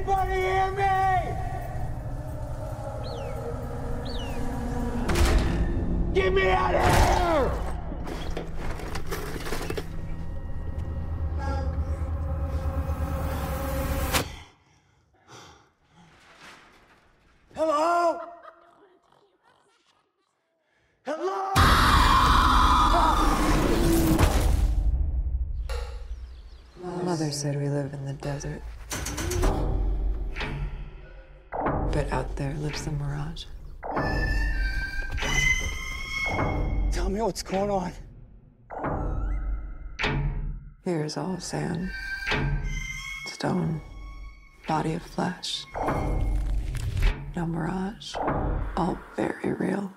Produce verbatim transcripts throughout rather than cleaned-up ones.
Anybody hear me? Get me out of here! Hello? Hello? Mother said we live in the desert. But out there lives the mirage. Tell me what's going on. Here is all sand, stone, body of flesh. No mirage. All very real.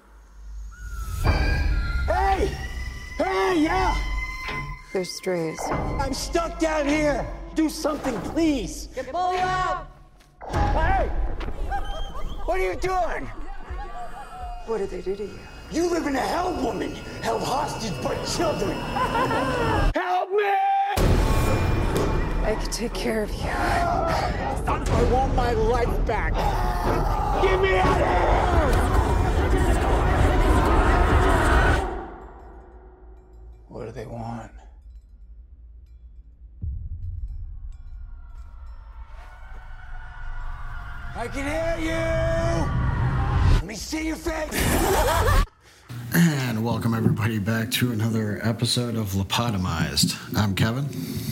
Hey! Hey, yeah! There's strays. I'm stuck down here! Do something, please! Pull you out! Hey! What are you doing? What did they do to you? You live in a hell, woman! Held hostage by children! Help me! I could take care of you. I want my life back! Get me out of here! What do they want? I can hear you! Let me see your face! And welcome everybody back to another episode of Lobotomized. I'm Kevin.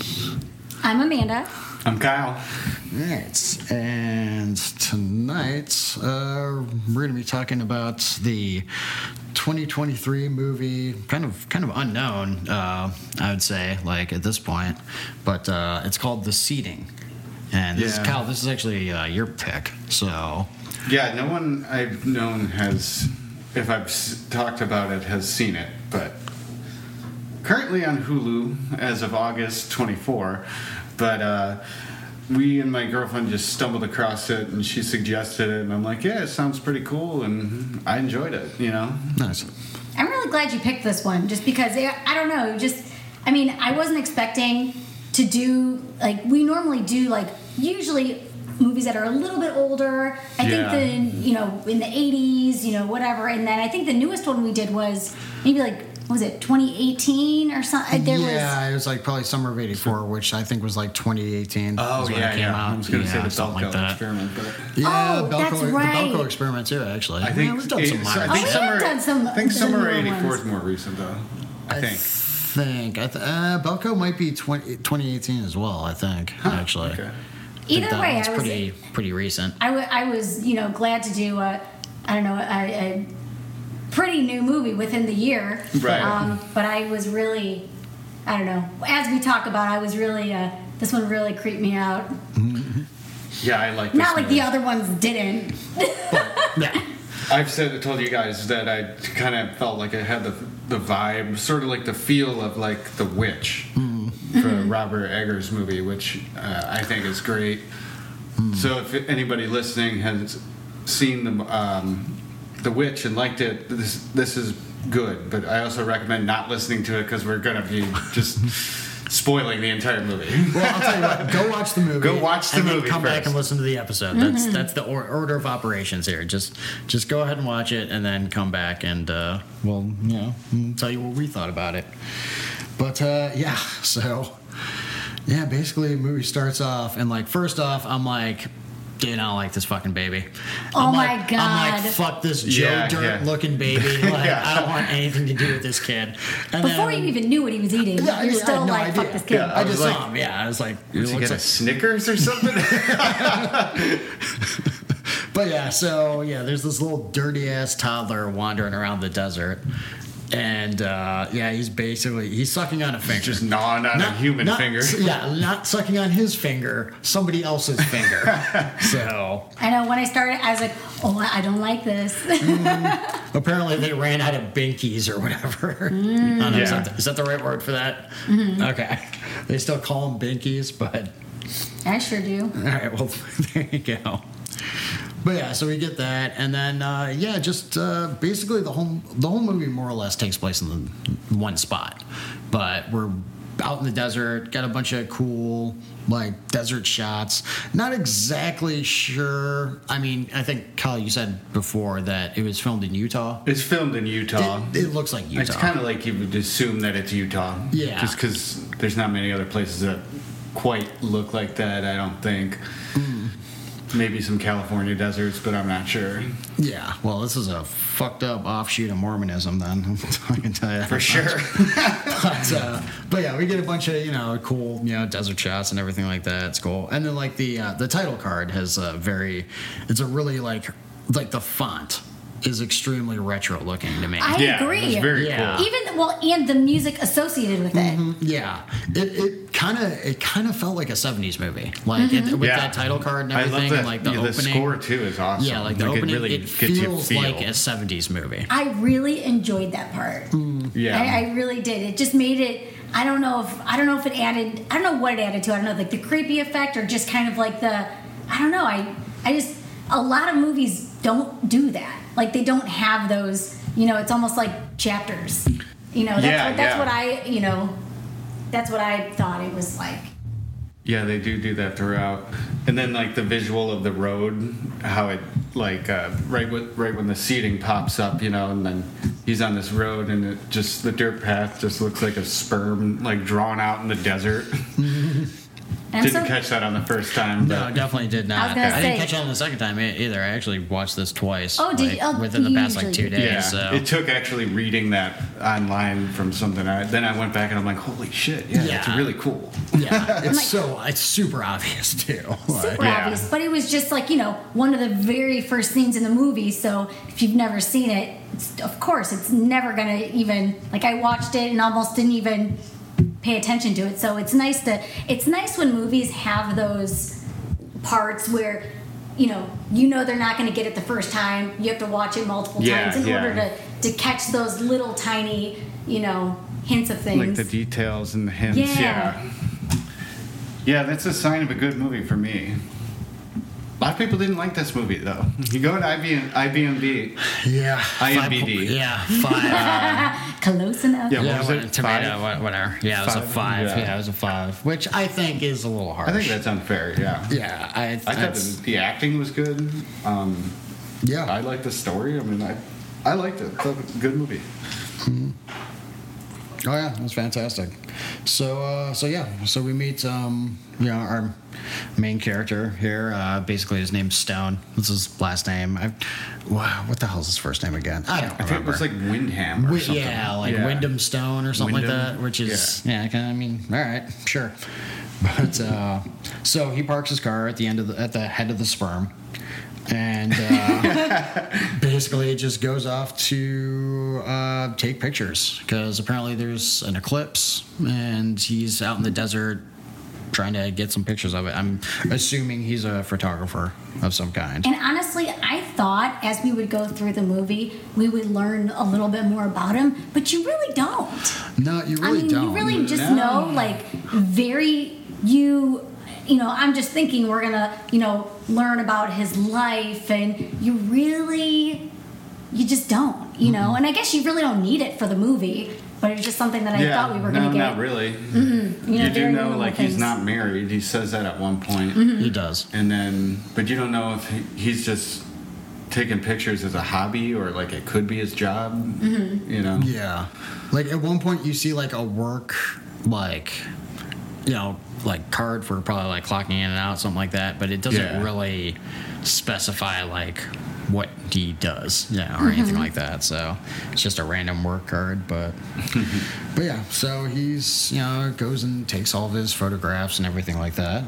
I'm Amanda. I'm Kyle. Right, and tonight uh, we're going to be talking about the twenty twenty-three movie, kind of kind of unknown, uh, I would say, like at this point, but uh, it's called The Seating. And this Yeah. is Kyle. This is actually uh, your pick, so Yeah, no one I've known has, if I've s- talked about it, has seen it, but currently on Hulu as of August twenty-fourth. But uh, we and my girlfriend just stumbled across it, and she suggested it, and I'm like, yeah, it sounds pretty cool, and I enjoyed it, you know? nice. I'm really glad you picked this one just because, I don't know, just, I mean, I wasn't expecting to do, like, we normally do, like, usually movies that are a little bit older. I Yeah. think the, you know, in the eighties, you know, whatever. And then I think the newest one we did was maybe like, what was it, twenty eighteen or something? There yeah, was, it was like probably summer of eighty-four, which I think was like twenty eighteen. Oh, is when yeah, it came yeah. out. I was going to Yeah, say the something like Belko that. experiment, but Yeah, Oh, Belko, that's the right. Belko experiment too, actually. I think yeah, we've done it- some so I minor think Oh, we shit. have summer, done some- I think some summer newer eighty-four is ones. more recent, though. I think. think I th- uh, Belko might be twenty, twenty eighteen as well. I think actually. Okay. I think either that way, one's I was, pretty pretty recent. I, w- I was, you know, glad to do a, I don't know, a, a pretty new movie within the year. Right. Um, but I was really, I don't know, as we talk about, I was really, uh, this one really creeped me out. Yeah, I like this Not like movie. the other ones didn't. Yeah. I've said, told you guys that I kind of felt like it had the the vibe, sort of like the feel of like The Witch for Robert Eggers movie, which uh, I think is great. So if anybody listening has seen the um, The Witch and liked it, this this is good. But I also recommend not listening to it because we're gonna be just spoiling the entire movie. Well, I'll tell you what. Go watch the movie. Go watch the and movie Then come first. back and listen to the episode. That's that's the or- order of operations here. Just just go ahead and watch it, and then come back and uh, we'll you know tell you what we thought about it. But uh, yeah, so yeah, basically the movie starts off and like first off, I'm like, dude, I don't like this fucking baby. Oh I'm my like, God. I'm like, fuck this Joe Yeah, Dirt yeah. looking baby. Like, Yeah. I don't want anything to do with this kid. And Before then, you even knew what he was eating, Yeah, I you're mean, I still had no like, idea. fuck this kid. Yeah. I I just was saw like- him. Yeah, I was like, it Did he looks get a like- Snickers or something? But yeah, so yeah, there's this little dirty ass toddler wandering around the desert, and uh, yeah, he's basically he's sucking on a finger, Just gnawing on a human not- finger. Yeah, not sucking on his finger, somebody else's finger. So I know when I started, I was like, oh, I don't like this. apparently they ran out of binkies or whatever. I don't know, is, Yeah. that, is that the right word for that? Okay, they still call them binkies, but. I sure do. All right, well, there you go. But yeah, so we get that, and then uh, yeah, just uh, basically the whole the whole movie more or less takes place in the one spot, but we're out in the desert, got a bunch of cool like desert shots. Not exactly sure. I mean, I think Kyle, you said before that it was filmed in Utah. It's filmed in Utah. It, it looks like Utah. It's kind of like you would assume that it's Utah. Yeah. Just because there's not many other places that quite look like that, I don't think. Mm. Maybe some California deserts, but I'm not sure. Yeah, well, this is a fucked up offshoot of Mormonism, then. I can tell you. For sure. but, uh, but yeah, we get a bunch of, you know, cool, you know, desert shots and everything like that. It's cool. And then, like, the uh, the title card has a very, it's a really, like, like the font is extremely retro looking to me. I yeah, agree. It's very Yeah. cool. Even well, and the music associated with it. Mhm, yeah, it it kind of it kind of felt like a seventies movie, like it, with Yeah. that title card and I everything, love that. and like the yeah, opening. The score too is awesome. Yeah, like the Like, opening, it really it gets you feels feel. like a seventies movie. I really enjoyed that part. Yeah. I, I really did. It just made it. I don't know if I don't know if it added. I don't know what it added to. I don't know, like the creepy effect or just kind of like the. I don't know. I I just a lot of movies don't do that. Like they don't have those. You know, it's almost like chapters. You know, that's Yeah, what that's yeah. what I. You know, that's what I thought it was like. Yeah, they do do that throughout, and then like the visual of the road, how it like uh, right with, right when the seating pops up, you know, and then he's on this road, and it just the dirt path just looks like a sperm like drawn out in the desert. And Didn't so, catch that on the first time. No, But definitely did not. I was gonna I didn't say- catch it on the second time e- either. I actually watched this twice. Oh, did like, you? Oh, within the you past like usually two do. days. yeah, So it took actually reading that online from something. I, then I went back and I'm like, holy shit, yeah, Yeah. that's really cool. yeah, it's like- so it's super obvious too. Like, super Yeah. obvious, but it was just like, you know, one of the very first scenes in the movie. So if you've never seen it, it's, of course, it's never gonna even like I watched it and almost didn't even pay attention to it. So it's nice to it's nice when movies have those parts where you know you know they're not going to get it the first time. You have to watch it multiple Yeah, times in yeah. order to to catch those little tiny you know hints of things. Like the details and the hints. Yeah. Yeah. Yeah, that's a sign of a good movie for me. A lot of people didn't like this movie though. You go to I B M, I B M B. yeah, I M five D po- B. Yeah, five. Close enough. Yeah, yeah, what was what- it? tomato, Five? what- whatever. Yeah, it was a Five? five. Yeah. Yeah. it was a five, which I think is a little harsh. I think that's unfair. Yeah. Yeah, I. I thought that's- the, the acting was good. Um, yeah, I liked the story. I mean, I, I liked it. Thought it was a good movie. Oh yeah, it was fantastic. So uh, so yeah, so we meet um, you know our main character here. Uh, basically, his name's Stone. That's his last name. I, wow, what the hell's his first name again? I don't I think it remember. was like Windham or Wi- something. yeah, like Yeah. Wyndham Stone or something Wyndham? like that, which is yeah. kinda, I mean, all right, sure. But uh, so he parks his car at the end of the at the head of the sperm. And uh, basically, it just goes off to uh, take pictures because apparently there's an eclipse, and he's out in the desert trying to get some pictures of it. I'm assuming he's a photographer of some kind. And honestly, I thought as we would go through the movie, we would learn a little bit more about him, but you really don't. No, you I really mean, don't. you really just No. know, like, very, you, you know, I'm just thinking we're gonna, you know, learn about his life, and you really, you just don't, you know? And I guess you really don't need it for the movie, but it's just something that I yeah, thought we were no, gonna get. not really. You, know, You do very know, minimal like, things. he's not married. He says that at one point. He does. And then, but you don't know if he, he's just taking pictures as a hobby or like it could be his job. Mm-hmm. You know? Yeah. Like at one point you see like a work like you know, like card for probably like clocking in and out, something like that, but it doesn't Yeah. really specify like what he does, yeah, or anything like that. So it's just a random work card, but but yeah, so he's you know goes and takes all of his photographs and everything like that,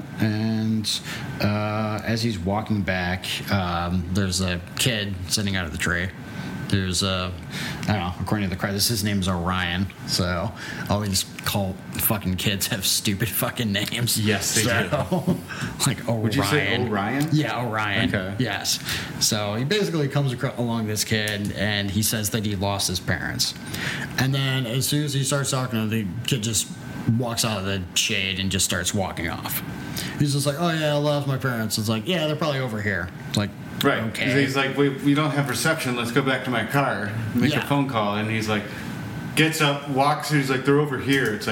and uh, as he's walking back, um, there's a kid sitting out of the tree. There's uh, I don't know. According to the credits, his name's Orion. So all these cult fucking kids have stupid fucking names. Yes, they so, like Orion. Would you say Orion? Yeah, Orion. Okay. Yes. So he basically comes acro- along this kid, and he says that he lost his parents. And then as soon as he starts talking, the kid just walks out of the shade and just starts walking off. He's just like, "Oh yeah, I lost my parents." It's like, "Yeah, they're probably over here." It's like, Right. okay. He's like, we, we don't have reception. Let's go back to my car, make Yeah. a phone call. And he's like, gets up, walks, and he's like, they're over here. It's like,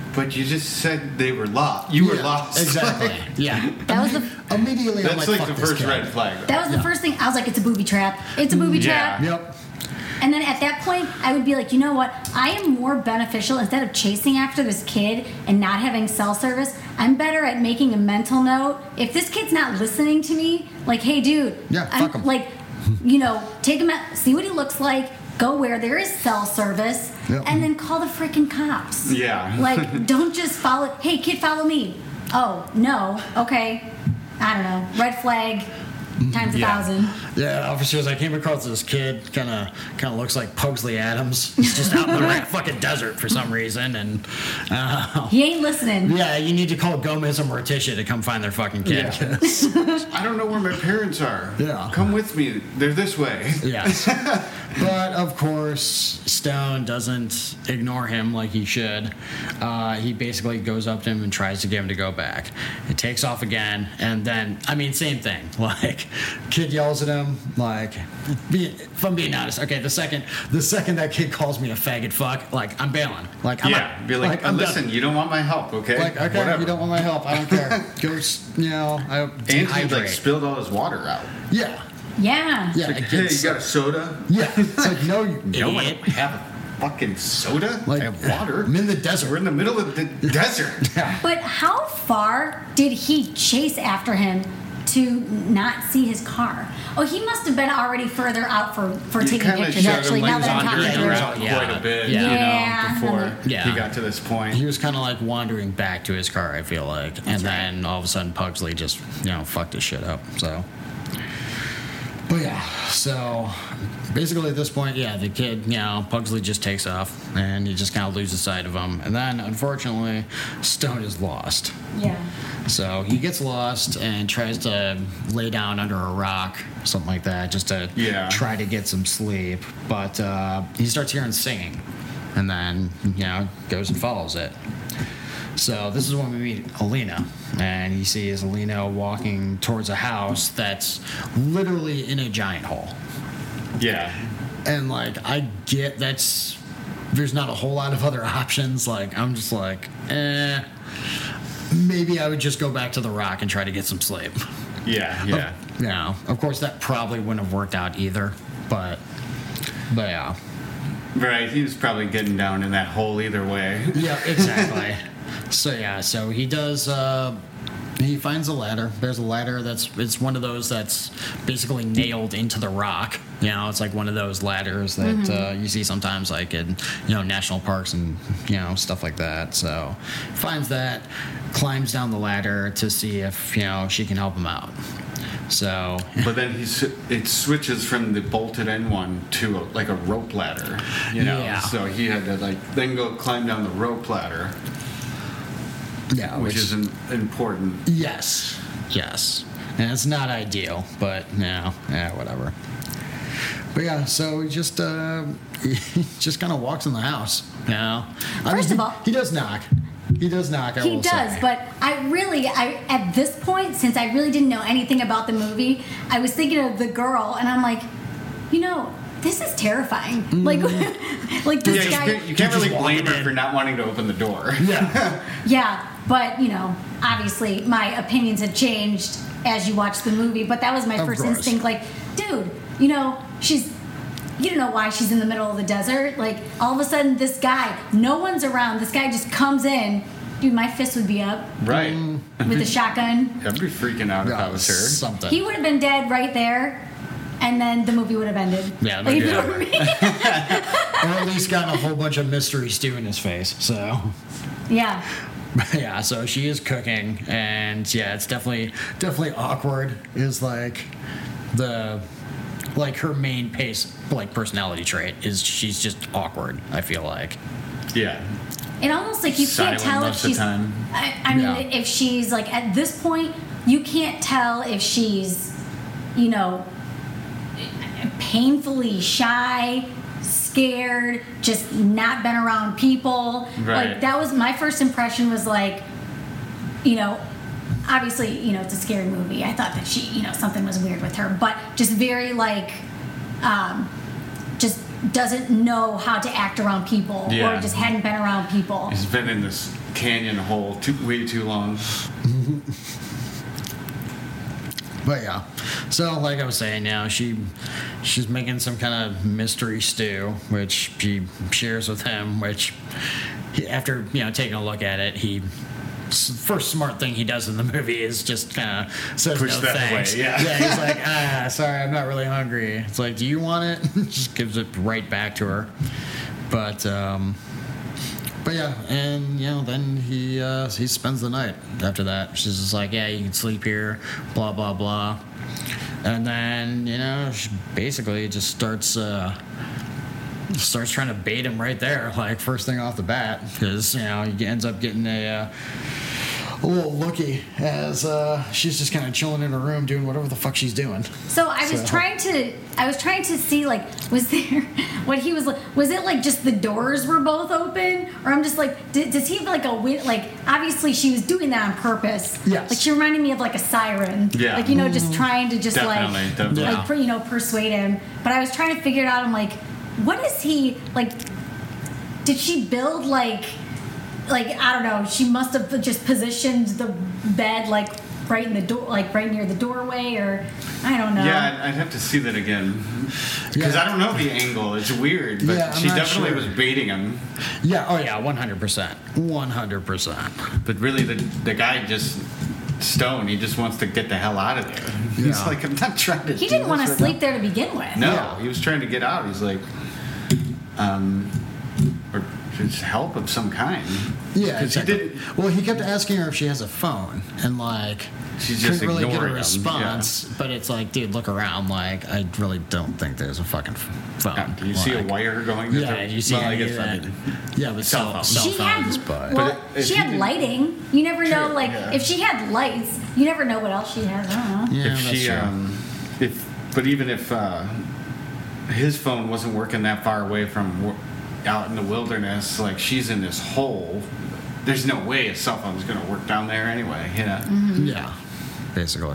but you just said they were lost. You were Yeah, lost. Exactly. Yeah. That was the Immediately, I'm That's like, like fuck the this first kid. red flag. that was the Yeah. first thing. I was like, it's a booby trap. It's a booby Yeah. trap. Yep. And then at that point, I would be like, you know what? I am more beneficial instead of chasing after this kid and not having cell service. I'm better at making a mental note. If this kid's not listening to me, like, hey, dude, Yeah, I'm, fuck him. like, you know, take him out, see what he looks like, go where there is cell service, Yep. and then call the freaking cops. Yeah. Like, don't just follow. Hey, kid, follow me. Oh no. Okay. I don't know. Red flag times a Yeah. thousand. Yeah, officers, I came across this kid, kind of kind of looks like Pugsley Adams. He's just out in the ra- fucking desert for some reason, and uh, He ain't listening. yeah, you need to call Gomez and Morticia to come find their fucking kid. I don't know where my parents are. Yeah. Come with me. They're this way. Yes. But of course, Stone doesn't ignore him like he should. Uh, he basically goes up to him and tries to get him to go back. It takes off again, and then, I mean, same thing. Like, kid yells at him, like, be, if I'm being honest, okay, the second the second that kid calls me a faggot fuck, like, I'm bailing. Like, I'm Yeah. not, Be like, I'm listen, done. you don't want my help, okay? Like, okay, Whatever. you don't want my help, I don't care. Go, s- you know, I And he dehydrate. like spilled all his water out. Yeah. Yeah. Yeah. Like, it hey, gets- you got a soda? yeah. It's like, no, you No one idiot. have a fucking soda? Like, I have water. I'm in the desert. We're in the middle of the desert. But how far did he chase after him to not see his car? Oh, he must have been already further out for, for You taking kinda pictures, showed actually, him like now he was that I'm wandering talking wandering through around. it. around Yeah. quite a bit, Yeah. you know, before Yeah. he got to this point. He was kind of like wandering back to his car, I feel like. And then all of a sudden, Pugsley just, you know, fucked his shit up. So. But yeah, so basically at this point, yeah, the kid, you know, Pugsley just takes off and he just kind of loses sight of him. And then, unfortunately, Stone is lost. Yeah. So he gets lost and tries to lay down under a rock, something like that, just to Yeah. try to get some sleep. But uh, he starts hearing singing, and then you know goes and follows it. So this is when we meet Alina, and he sees Alina walking towards a house that's literally in a giant hole. Yeah. And like I get that's there's not a whole lot of other options. Like I'm just like, eh. Maybe I would just go back to the rock and try to get some sleep. Yeah, yeah. You know, of course that probably wouldn't have worked out either, but but yeah. Right, he was probably getting down in that hole either way. Yeah, exactly. So yeah, so he does uh he finds a ladder. There's a ladder that's it's one of those that's basically nailed into the rock. You know, it's like one of those ladders that uh, you see sometimes like in, you know, national parks and, you know, stuff like that. So finds that, climbs down the ladder to see if, you know, she can help him out. So But then he s- it switches from the bolted end one to a, like a rope ladder, you know. Yeah. So he had to like then go climb down the rope ladder, yeah, which is im- important. Yes. Yes. And it's not ideal, but yeah, yeah, whatever. But yeah, so he just uh, he just kind of walks in the house. You know, I First mean, of all- he, he does knock. He does knock. I He will does, say. but I really, I at this point, since I really didn't know anything about the movie, I was thinking of the girl, and I'm like, you know, this is terrifying. Like, like this Yeah, guy. you can't, you can't just really blame walking her in. for not wanting to open the door. yeah, Yeah, but you know, obviously my opinions have changed as you watch the movie. But that was my Of first course. instinct. Like, dude, you know, she's. You don't know why she's in the middle of the desert. Like, all of a sudden, this guy, no one's around. This guy just comes in. Dude, my fist would be up Right. with a shotgun. I'd be freaking out if yeah I was her. something. He would have been dead right there, and then the movie would have ended. Yeah, Like, you yeah. know what I mean? or at least gotten a whole bunch of mystery stew in his face. So. Yeah. Yeah, so she is cooking, and yeah, it's definitely definitely awkward. Is like the like her main pace like personality trait is she's just awkward. I feel like. Yeah. And almost like you Silent can't tell if most of the she's. time. I, I mean, Yeah. if she's like at this point, you can't tell if she's, you know, painfully shy, scared, just not been around people. Right. Like that was my first impression. Was like, you know, obviously, you know, it's a scary movie. I thought that she, you know, something was weird with her, but just very like, um, just doesn't know how to act around people, Yeah. or just hadn't been around people. He's been in this canyon hole too, way too long. But yeah, so like I was saying, now she she's making some kind of mystery stew, which she shares with him. Which he, after you know taking a look at it, he first smart thing he does in the movie is just kind of says Push no that thanks. away, yeah. yeah, he's like, ah, sorry, I'm not really hungry. It's like, do you want it? Just gives it right back to her. But um, but yeah, and you know, then he uh, he spends the night after that. She's just like, yeah, you can sleep here, blah blah blah, and then you know, she basically just starts uh, starts trying to bait him right there, like first thing off the bat, because you know he ends up getting a. Uh, A little looky as uh, she's just kind of chilling in her room doing whatever the fuck she's doing. So I was So- trying to, I was trying to see like, was there, what he was like, was it like just the doors were both open, or I'm just like, did, does he have like a win? Like obviously she was doing that on purpose. Yes. Like she reminded me of like a siren. Yeah. Like you know, just trying to just Definitely, like, definitely. like per- you know, persuade him. But I was trying to figure it out. I'm like, what is he like? Did she build like? Like I don't know, she must have just positioned the bed like right in the door, like right near the doorway, or I don't know. Yeah, I'd, I'd have to see that again because Yeah. I don't know the angle. It's weird, but Yeah, I'm she not definitely sure. was baiting him. Yeah, oh yeah, one hundred percent. one hundred percent. But really, the the guy just stoned. He just wants to get the hell out of there. He's Yeah. like, I'm not trying to. He do didn't want to this right sleep now." there to begin with. No, Yeah. he was trying to get out. He's like, um, or just help of some kind. Yeah, because he exactly. didn't. Well, he kept asking her if she has a phone, and like She's just couldn't really get a ignoring him, response. But it's like, dude, look around. Like, I really don't think there's a fucking phone. Uh, do you see a Like, wire going? to Yeah, the- do you see well, I any guess of I that? mean, Yeah, but Cell cell, phones. cell She phones, had but well, But if she he had didn't- lighting. You never know. True, Like yeah. if she had lights, you never know what else she has. I don't know. yeah, if that's she, true. um, if but even if uh, his phone wasn't working that far away from wo- out in the wilderness, like she's in this hole. There's no way a cell phone's gonna work down there anyway. You know. Mm-hmm. Yeah, basically.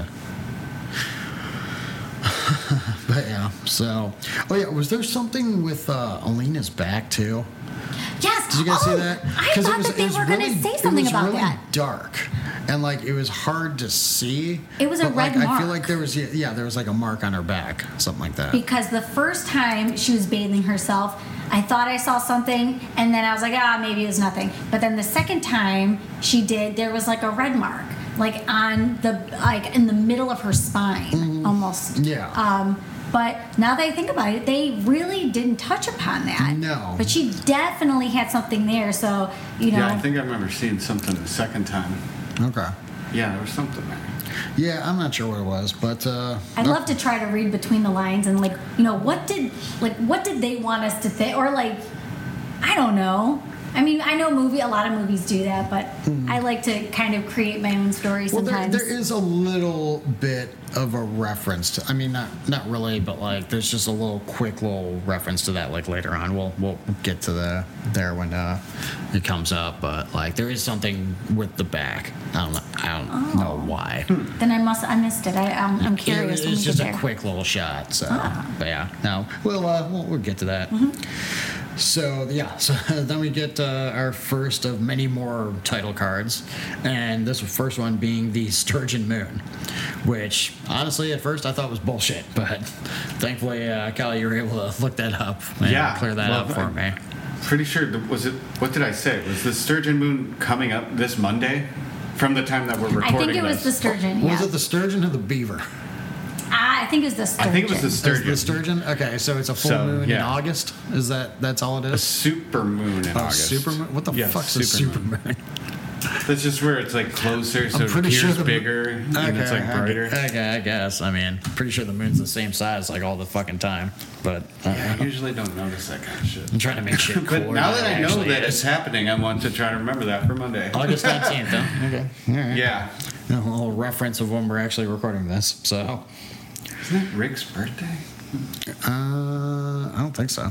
But yeah, so oh yeah, was there something with uh, Alina's back too? Yes. Did you guys oh, see that? I 'Cause thought it was, that it they was were really, going to say it something was about really that. dark, and like it was hard to see. It was a but, like, red I feel mark. like there was yeah, yeah, there was like a mark on her back, something like that. Because the first time she was bathing herself, I thought I saw something, and then I was like, ah, maybe it was nothing. But then the second time she did, there was like a red mark, like on the like in the middle of her spine, almost. Mm-hmm. Yeah. Um, but now that I think about it, they really didn't touch upon that. No. But she definitely had something there, so you know. Yeah, I think I remember seeing something the second time. Okay. Yeah, there was something there. Yeah, I'm not sure what it was, but uh, I'd love to try to read between the lines and like, you know, what did like what did they want us to think, or like, I don't know. I mean, I know movie a lot of movies do that, but I like to kind of create my own story Well, there, sometimes. there is a little bit of a reference to. I mean, not not really, but like there's just a little quick little reference to that. Like later on, we'll we'll get to the there when uh, it comes up. But like there is something with the back. I don't know. I don't know why. Then I must I missed it. I I'm, I'm It- curious. when it's we just get a there. quick little shot. So, Ah. but yeah, no, we'll uh, we'll, we'll get to that. So yeah, so then we get uh, our first of many more title cards, and this first one being the Sturgeon Moon, which honestly at first I thought was bullshit, but thankfully uh, Kelly, you were able to look that up and Yeah, clear that well, up for I- me. Pretty sure. the- Was it? What did I say? Was the Sturgeon Moon coming up this Monday? From the time that we're I recording think it was the this. sturgeon. Was Yeah. it the sturgeon or the beaver? Ah, I think it was the sturgeon. I think it was the It's sturgeon. the sturgeon. Okay, so it's a full So, moon in yeah. August. Is that that's all it A is? super moon in Oh, August. super moon. What the Yes, fuck's a super moon? That's just where it's like closer, so I'm it pretty appears sure the- bigger, and it's like okay, brighter. Okay, I guess. I mean, pretty sure the moon's the same size like all the fucking time. But uh, Yeah, I usually don't notice that kind of shit. I'm trying to make shit cooler. But now than that I it know actually that is. it's happening, I want to try to remember that for Monday. August nineteenth, huh? Okay. All right. Yeah. A little reference of when we're actually recording this. So, Isn't it Rick's birthday? uh, I don't think so.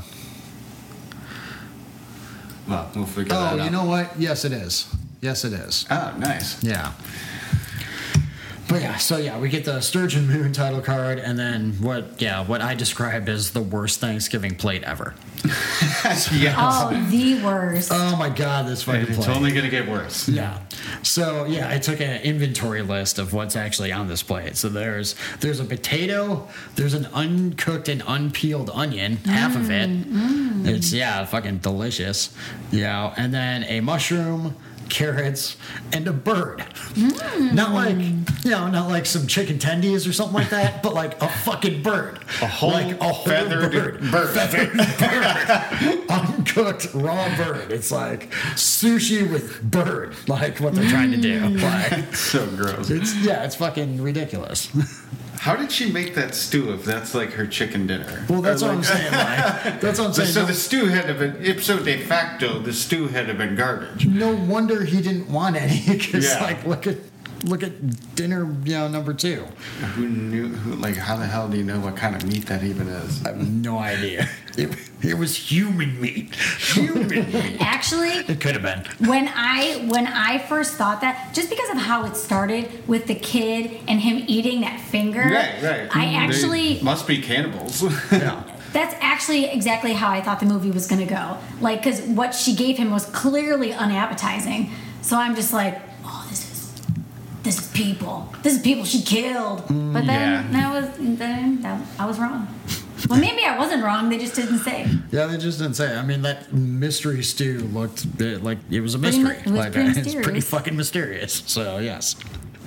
Well, we'll figure that Oh, out. you know what? Yes, it is. Yes, it is. Oh, nice. Yeah. But But yeah, so yeah, we get the Sturgeon Moon title card, and then what? Yeah, what I described as the worst Thanksgiving plate ever. Yeah. Oh, the worst. Oh my god, this fucking And it's plate. only gonna get worse. Yeah. So yeah, I took an inventory list of what's actually on this plate. So there's there's a potato, there's an uncooked and unpeeled onion, half of it. Mm. It's yeah, fucking delicious. Yeah, and then a mushroom, carrots, and a bird. Mm. Not like you know, not like some chicken tendies or something like that, but like a fucking bird. A whole like a whole feathered bird. bird. Feathered bird. Uncooked raw bird. It's like sushi with bird, like what they're trying to do. Mm. Like So gross. it's yeah, it's fucking ridiculous. How did she make that stew if that's like her chicken dinner? Well, that's Or what I'm like- saying. Like, that's what I'm saying. So No, the stew had to been ipso de facto. The stew had to been garbage. no wonder he didn't want any because Yeah. like look at look at dinner, you know, number two. Who knew? Who, like, how the hell do you know what kind of meat that even is? I have no idea. It, it was human meat. Human meat. Actually, It could have been. when I when I first thought that, just because of how it started with the kid and him eating that finger, Right, right. I They actually must be cannibals. Yeah. that's actually exactly how I thought the movie was going to go. Like, because what she gave him was clearly unappetizing. So I'm just like, oh, this is this is people. This is people she killed. But then yeah. that was then that, I was wrong. Well, maybe I wasn't wrong. They just didn't say. Yeah, they just didn't say. I mean, that mystery stew looked uh, like it was a Pretty mystery. mu- it was like, pretty uh, it's pretty mysterious. fucking mysterious. So yes.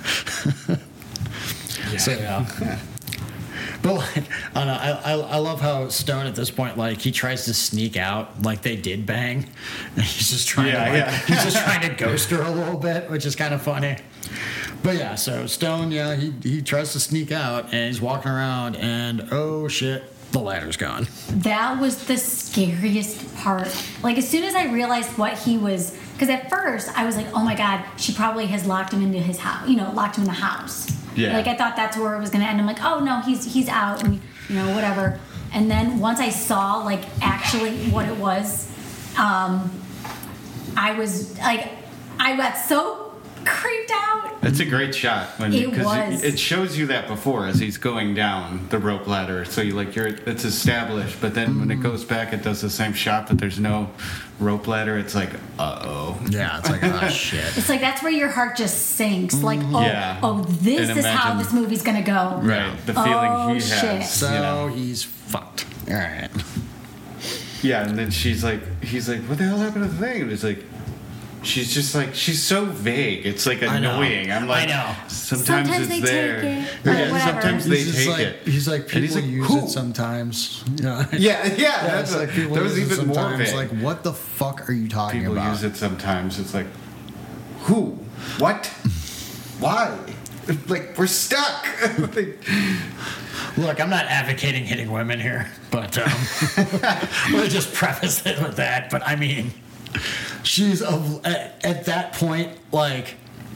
Yeah. So yeah. But like, I, don't know, I, I I love how Stone at this point, like he tries to sneak out, like they did bang. And he's just trying Yeah, to, like, yeah. he's just trying to ghost her a little bit, which is kind of funny. But yeah, so Stone, yeah, he he tries to sneak out and he's walking around, and oh shit, the ladder's gone. That was the scariest part. Like, as soon as I realized what he was, because at first I was like, oh my god, she probably has locked him into his house, you know, locked him in the house. Yeah. Like, I thought that's where it was going to end. I'm like, oh no, he's he's out, and you know, whatever. And then once I saw like actually what it was, um, I was like, I got so creeped out. It's a great shot when It because was. it, it shows you that before as he's going down the rope ladder. So you like you're it's established, but then when it goes back, it does the same shot, but there's no rope ladder. It's like, uh oh. Yeah, it's like oh shit. It's like that's where your heart just sinks. Like, oh, Yeah. oh, this And is how imagine- this movie's gonna go. Right, the Oh, feeling he shit. has. So you know? he's fucked. All right. Yeah, and then she's like, he's like, what the hell happened to the thing? And it's like, she's just like, she's so vague. It's like I know. annoying. I'm like, I know. sometimes, Sometimes it's they there. take it, Yeah, or whatever. sometimes He's they just take like, it. He's like And people he's like, use who? it sometimes. Yeah. Yeah, yeah, Yeah, that's it's a, like people that was use it even more sometimes. vague. Like, what the fuck are you talking People about? use it sometimes. It's like, who? What? Why? Like, we're stuck. Like, Look, I'm not advocating hitting women here, but um, we'll just preface it with that. But I mean, she's a, at, at that point, like,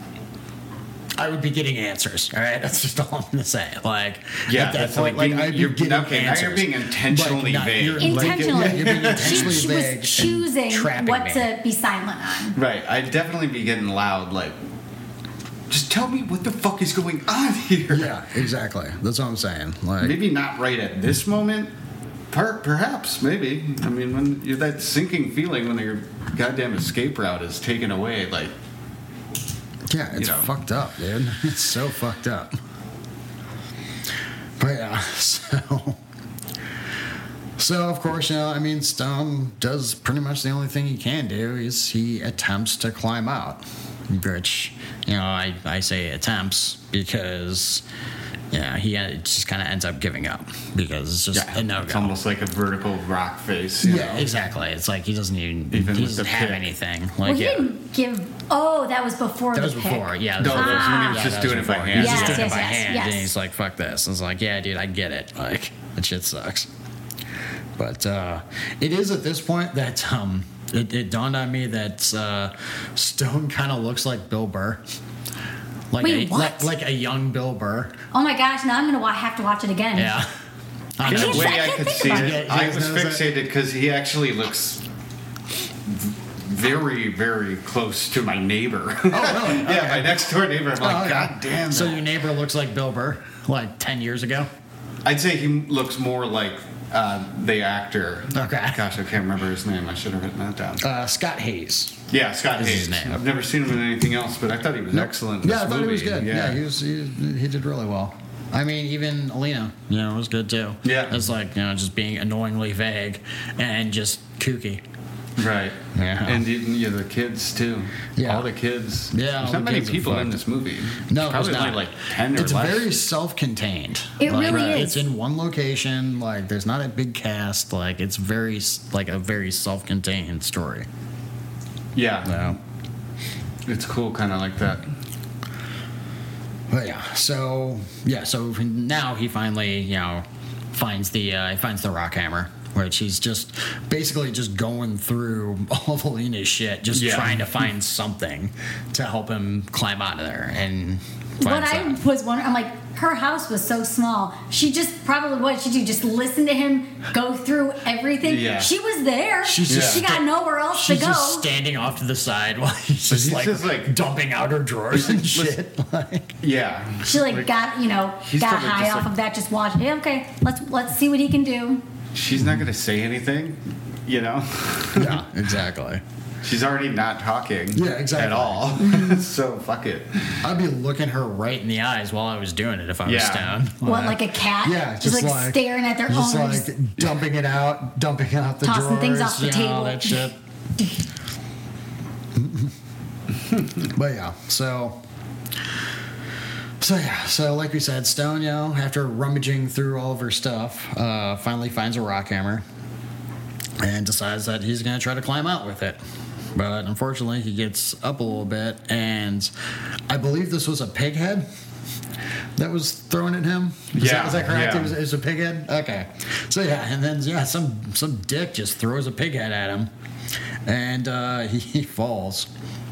I would be getting answers. All right, that's just all I'm gonna say. Like, Yeah, at that that's point, like like, being- I'd be you're- getting okay, now answers. you're being intentionally Like, not- vague. you're- like, Intentionally. yeah, you're being she, intentionally she vague was choosing and trapping what me. to be silent on. right, I'd definitely be getting loud. Like, just tell me what the fuck is going on here. Yeah, exactly. That's what I'm saying. Like, Maybe not right at this moment. Per- perhaps, maybe. I mean, when you're that sinking feeling when your goddamn escape route is taken away, like, yeah, it's you know. fucked up, dude. It's so fucked up. But yeah, so. So, of course, you know, I mean, Stone does pretty much the only thing he can do is he attempts to climb out. Which, you know, I, I say attempts because, yeah, he uh, just kind of ends up giving up because it's just yeah, a no it's go. almost like a vertical rock face. You Yeah, know? exactly. It's like he doesn't even, Even he with doesn't the have pick. anything. Like, Well, he yeah. didn't give. Oh, that was before That the was pick. before, yeah. No, that that's when he was yeah, just that doing was it by before. hand. He was Yes, just doing yes, it by yes, hand, yes. and he's like, "Fuck this." I was like, "Yeah, dude, I get it. Like, that shit sucks." But uh, it is at this point that um, it, it dawned on me that uh, Stone kind of looks like Bill Burr, like Wait, a, what? Like, like a young Bill Burr. Oh my gosh! Now I'm gonna wa- have to watch it again. Yeah. I In know. a can't- way, I I can't could think see about it. it. I You was guys notice fixated because he actually looks v- very, very close to my neighbor. Oh, really? yeah, Okay. my next door neighbor. I'm like, Oh, okay. God damn. So that." your neighbor looks like Bill Burr, like ten years ago. I'd say he looks more like uh, the actor. Okay. Gosh, I can't remember his name. I should have written that down. Uh, Scott Hayes. Yeah, Scott is Hayes. his name. I've never seen him in anything else, but I thought he was excellent. In Yeah, this I thought movie. he was good. Yeah, Yeah, he was. He, he did really well. I mean, even Alina, you know, was good too. Yeah. It's like, you know, just being annoyingly vague and just kooky. Right. Yeah. And you, yeah, the kids too. Yeah. All the kids. Yeah, There's all not the many kids are people in fucked. this movie. No, Probably it's not. only like ten or It's less. very self-contained. It Like, really is. It's in one location. Like, there's not a big cast. Like, it's very s- like a very self-contained story. Yeah. So, It's cool, kind of like that. but yeah. So yeah. So now he finally, you know, finds the uh, he finds the rock hammer, which he's just basically just going through all of Alina's shit, just Yeah. trying to find something to help him climb out of there. And What finds I that. was wondering, I'm like, her house was so small. She just probably what she do just listen to him go through everything. Yeah. She was there. She's just- she got nowhere else She's to go. just standing off to the side while he's just, he's like, just, like- dumping out her drawers and shit. Like, Yeah. she like, got you know he's got probably high just, off like- of that. Just watching. Yeah, okay, let's let's see what he can do. She's not going to say anything, you know? yeah, exactly. She's already not talking. Yeah, exactly. At all. So fuck it. I'd be looking her right in the eyes while I was doing it if I was Yeah. stoned. What, like a cat? Yeah, just, just like, like- staring at their Just owners. like dumping it out, dumping out the Tossing drawers, things off the you know, table. all that shit. But yeah, so so yeah, so like we said, Stone, you know, after rummaging through all of her stuff, uh, finally finds a rock hammer and decides that he's gonna try to climb out with it. But unfortunately, he gets up a little bit, and I believe this was a pig head that was thrown at him. Is, Yeah, that, is that correct? yeah. It, was, it was a pig head? Okay. So yeah, and then yeah, some some dick just throws a pig head at him, and uh, he, he falls.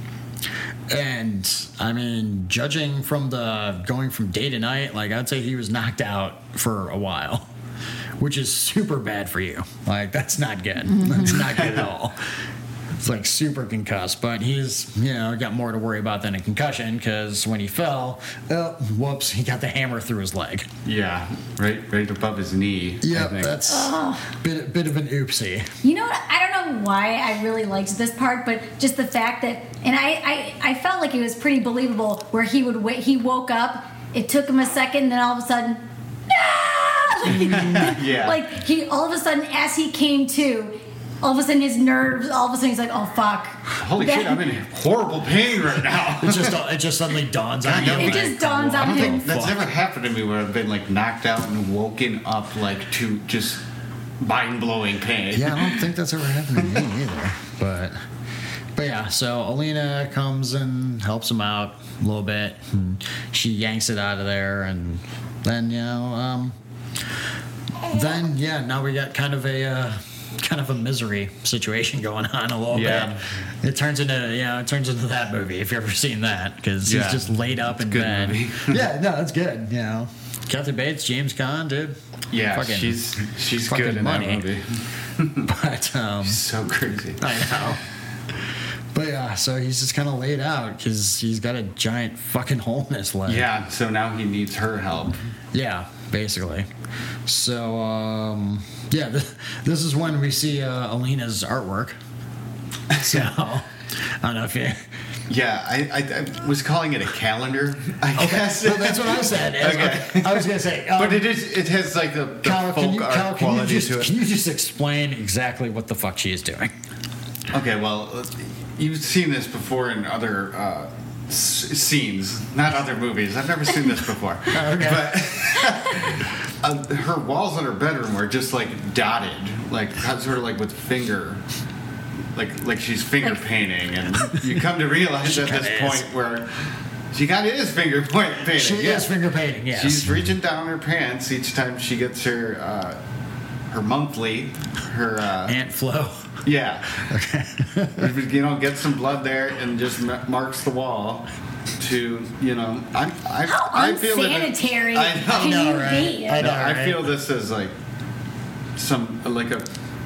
And I mean, judging from the going from day to night, like I'd say he was knocked out for a while, which is super bad for you. Like that's not good. That's not good at all. It's like super concussed, but he's, you know, got more to worry about than a concussion because when he fell, oh, whoops, he got the hammer through his leg. Yeah. Right right above his knee. I Yeah, think. that's a bit, bit of an oopsie. You know what? I don't know why I really liked this part, but just the fact that, and I, I, I felt like it was pretty believable where he would wait, he woke up, it took him a second, then all of a sudden, ah! like, Yeah. like he, all of a sudden, as he came to, all of a sudden his nerves, all of a sudden he's like, oh fuck. Holy That- shit, I'm in horrible pain right now. It just it just suddenly dawns on you. God, It like, just dawns I on don't him. think that's fuck. never happened to me where I've been like knocked out and woken up like to just mind blowing pain. Yeah, I don't think that's ever happened to me either. But but yeah, so Alina comes and helps him out a little bit. And she yanks it out of there, and then you know, um, then yeah, now we got kind of a. Uh, kind of a misery situation going on a little Yeah. bit. It turns into yeah, it turns into that movie if you've ever seen that because Yeah. he's just laid up in Good bed. movie. Yeah, no, it's good. You know, Kathy Bates, James Caan, dude. Yeah, Fucking- she's she's fucking good in money. that movie. But um, So crazy. I know. But yeah, so he's just kind of laid out because he's got a giant fucking hole in his leg. Yeah, so now he needs her help. Yeah, basically. So, um, yeah, th- this is when we see uh, Alina's artwork. So, I don't know if you. Yeah, I, I, I was calling it a calendar, I guess. Well, that's what I said. Okay. I was going to say. Um, But it is. It has like the, the Kyle, folk can you, art Kyle, can you, quality just, to it. can you just explain exactly what the fuck she is doing? Okay, well, uh, you've seen this before in other uh, s- scenes, not other movies. I've never seen this before. Okay. But uh, her walls in her bedroom are just like dotted, like sort of like with finger, like like she's finger Like- painting, and you come to realize She at this kinda is. point where she kind of is finger point painting. She yeah. is finger painting, yes. She's reaching down her pants each time she gets her uh, her monthly, her uh, Aunt Flo. yeah. Okay. You know, get some blood there and just ma- marks the wall to, you know, I I, How I feel that it- unsanitary I know. can know, you right? be? I know. No, I right? feel this as like some like a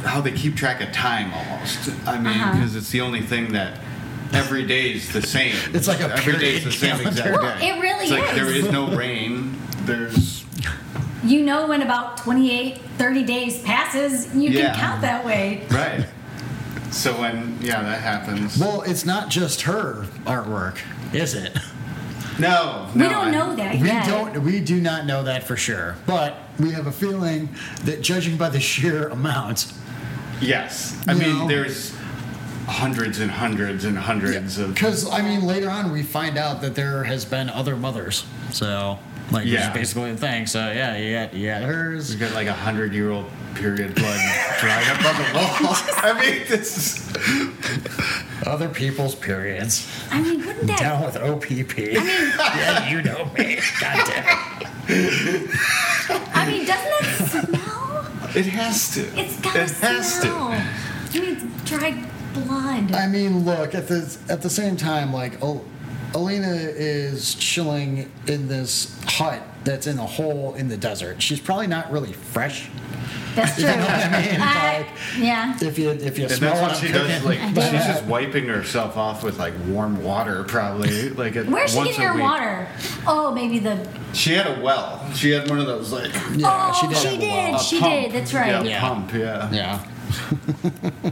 how they keep track of time almost. I mean, Uh-huh. because it's the only thing that every day is the same. It's like a every day is period the same calendar. exact Well, day. it really it's like is. there is no rain. There's You know when about twenty-eight, thirty days passes, you Yeah. can count that way. right. So when yeah that happens. Well, it's not just her artwork, is it? no, We no, don't I- know that We yet. don't. We do not know that for sure, but we have a feeling that, judging by the sheer amount, Yes, I You mean know? there's hundreds and hundreds and hundreds of. because I mean, later on we find out that there has been other mothers. So, like, Yeah. which is basically the thing. So, yeah, you got you got hers. You got like a hundred year old period blood dried up on the wall. I mean, this is. Other people's periods. I mean, wouldn't that? Down with O P P. Yeah, you know me. God damn it. I mean, doesn't that smell? It has to. It's gotta It has smell. to. I mean, it's dried blood. I mean, look at the at the same time, like Al- Alina is chilling in this hut that's in a hole in the desert. She's probably not really fresh. That's true. You know what I mean? I- Like, yeah. If you if you And smell that's what what I'm she cooking, does. Like I she's get it. just wiping herself off with like warm water, probably. Like at Where's she once getting a her week. water? Oh, maybe the. She had a well. She had one of those like yeah, oh, she did. she have a did. well. a She pump. did, that's right. Yeah, Yeah. pump. Yeah. Yeah.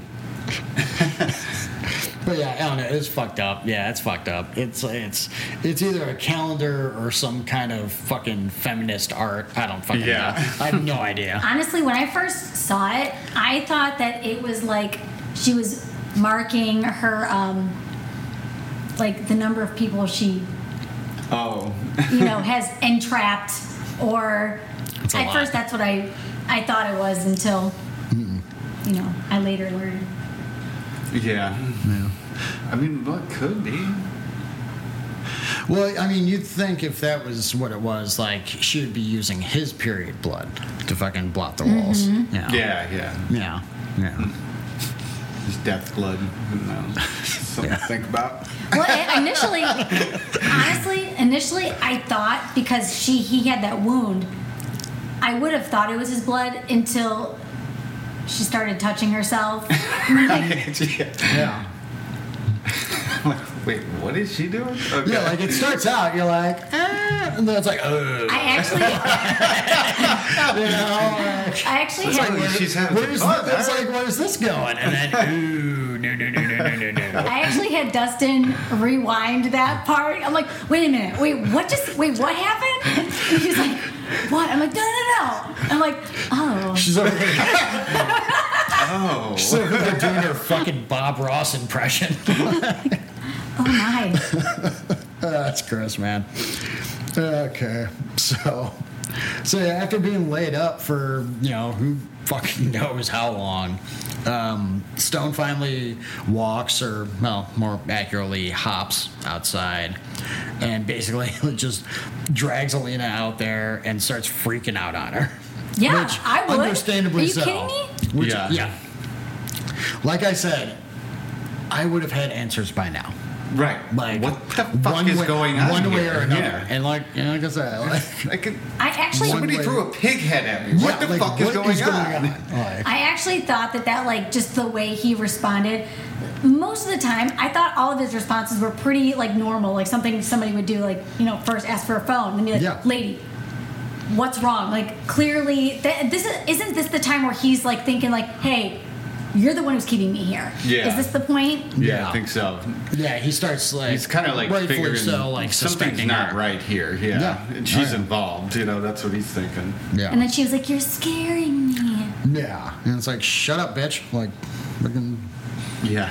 But yeah, I don't know. It's fucked up. Yeah, it's fucked up. It's it's it's either a calendar or some kind of fucking feminist art. I don't fucking Yeah. know. I have no idea. Honestly, when I first saw it, I thought that it was like she was marking her, um, like the number of people she, Oh. you know, has entrapped, or It's a at lot. first that's what I, I thought it was until, you know, I later learned. Yeah. Yeah. I mean, what could be? Well, I mean, you'd think if that was what it was, like she would be using his period blood to fucking blot the walls. Yeah. Yeah, yeah. Yeah. Yeah. Just death blood. Who knows? Something to think about. Well, i- initially, honestly, initially I thought because she he had that wound, I would have thought it was his blood until she started touching herself. Like, yeah. Yeah. Wait, what is she doing? Okay. Yeah, like it starts out, you're like, eh, and then it's like, oh, I actually, you know, like, I actually It's had. like she's having where's some fun. the, it's huh? like, where's this going? And then, ooh, no, no, no, no, no, no, no. I actually had Dustin rewind that part. I'm like, wait a minute, wait, what just, wait, what happened? And he's like, what? I'm like, no, no, no. I'm like, oh. She's over there, Oh. she's over there doing her fucking Bob Ross impression. Oh my. That's gross, man. Okay, so, so yeah, after being laid up for, you know, who fucking knows how long, um, Stone finally walks, or, well, more accurately, hops outside, and basically just drags Alina out there and starts freaking out on her. Yeah, Which, I would. understandably Are you so. kidding me? Which, Yeah. yeah. Like I said, I would have had answers by now. Right. Like, what the fuck one is way, going on one way here? or another. Yeah. And like, you know, like I said, like, I could, I actually, One somebody way- threw a pig head at me. What yeah, the like, fuck is what going, on? Like, I actually thought that that like just the way he responded. Most of the time, I thought all of his responses were pretty like normal, like something somebody would do, like you know, first ask for a phone, then be like, Yeah. "Lady, what's wrong?" Like clearly, th- this is, isn't this the time where he's like thinking like, "Hey, you're the one who's keeping me here. Yeah. Is this the point?" Yeah, Yeah. I think so. yeah, he starts like He's kind of like rightfully figuring so, like something's suspecting not her. right here. Yeah, Yeah. and she's Oh, yeah. involved. You know, that's what he's thinking. Yeah, And then she was like, "You're scaring me." yeah, and it's like, shut up, bitch. Like, fucking. Yeah.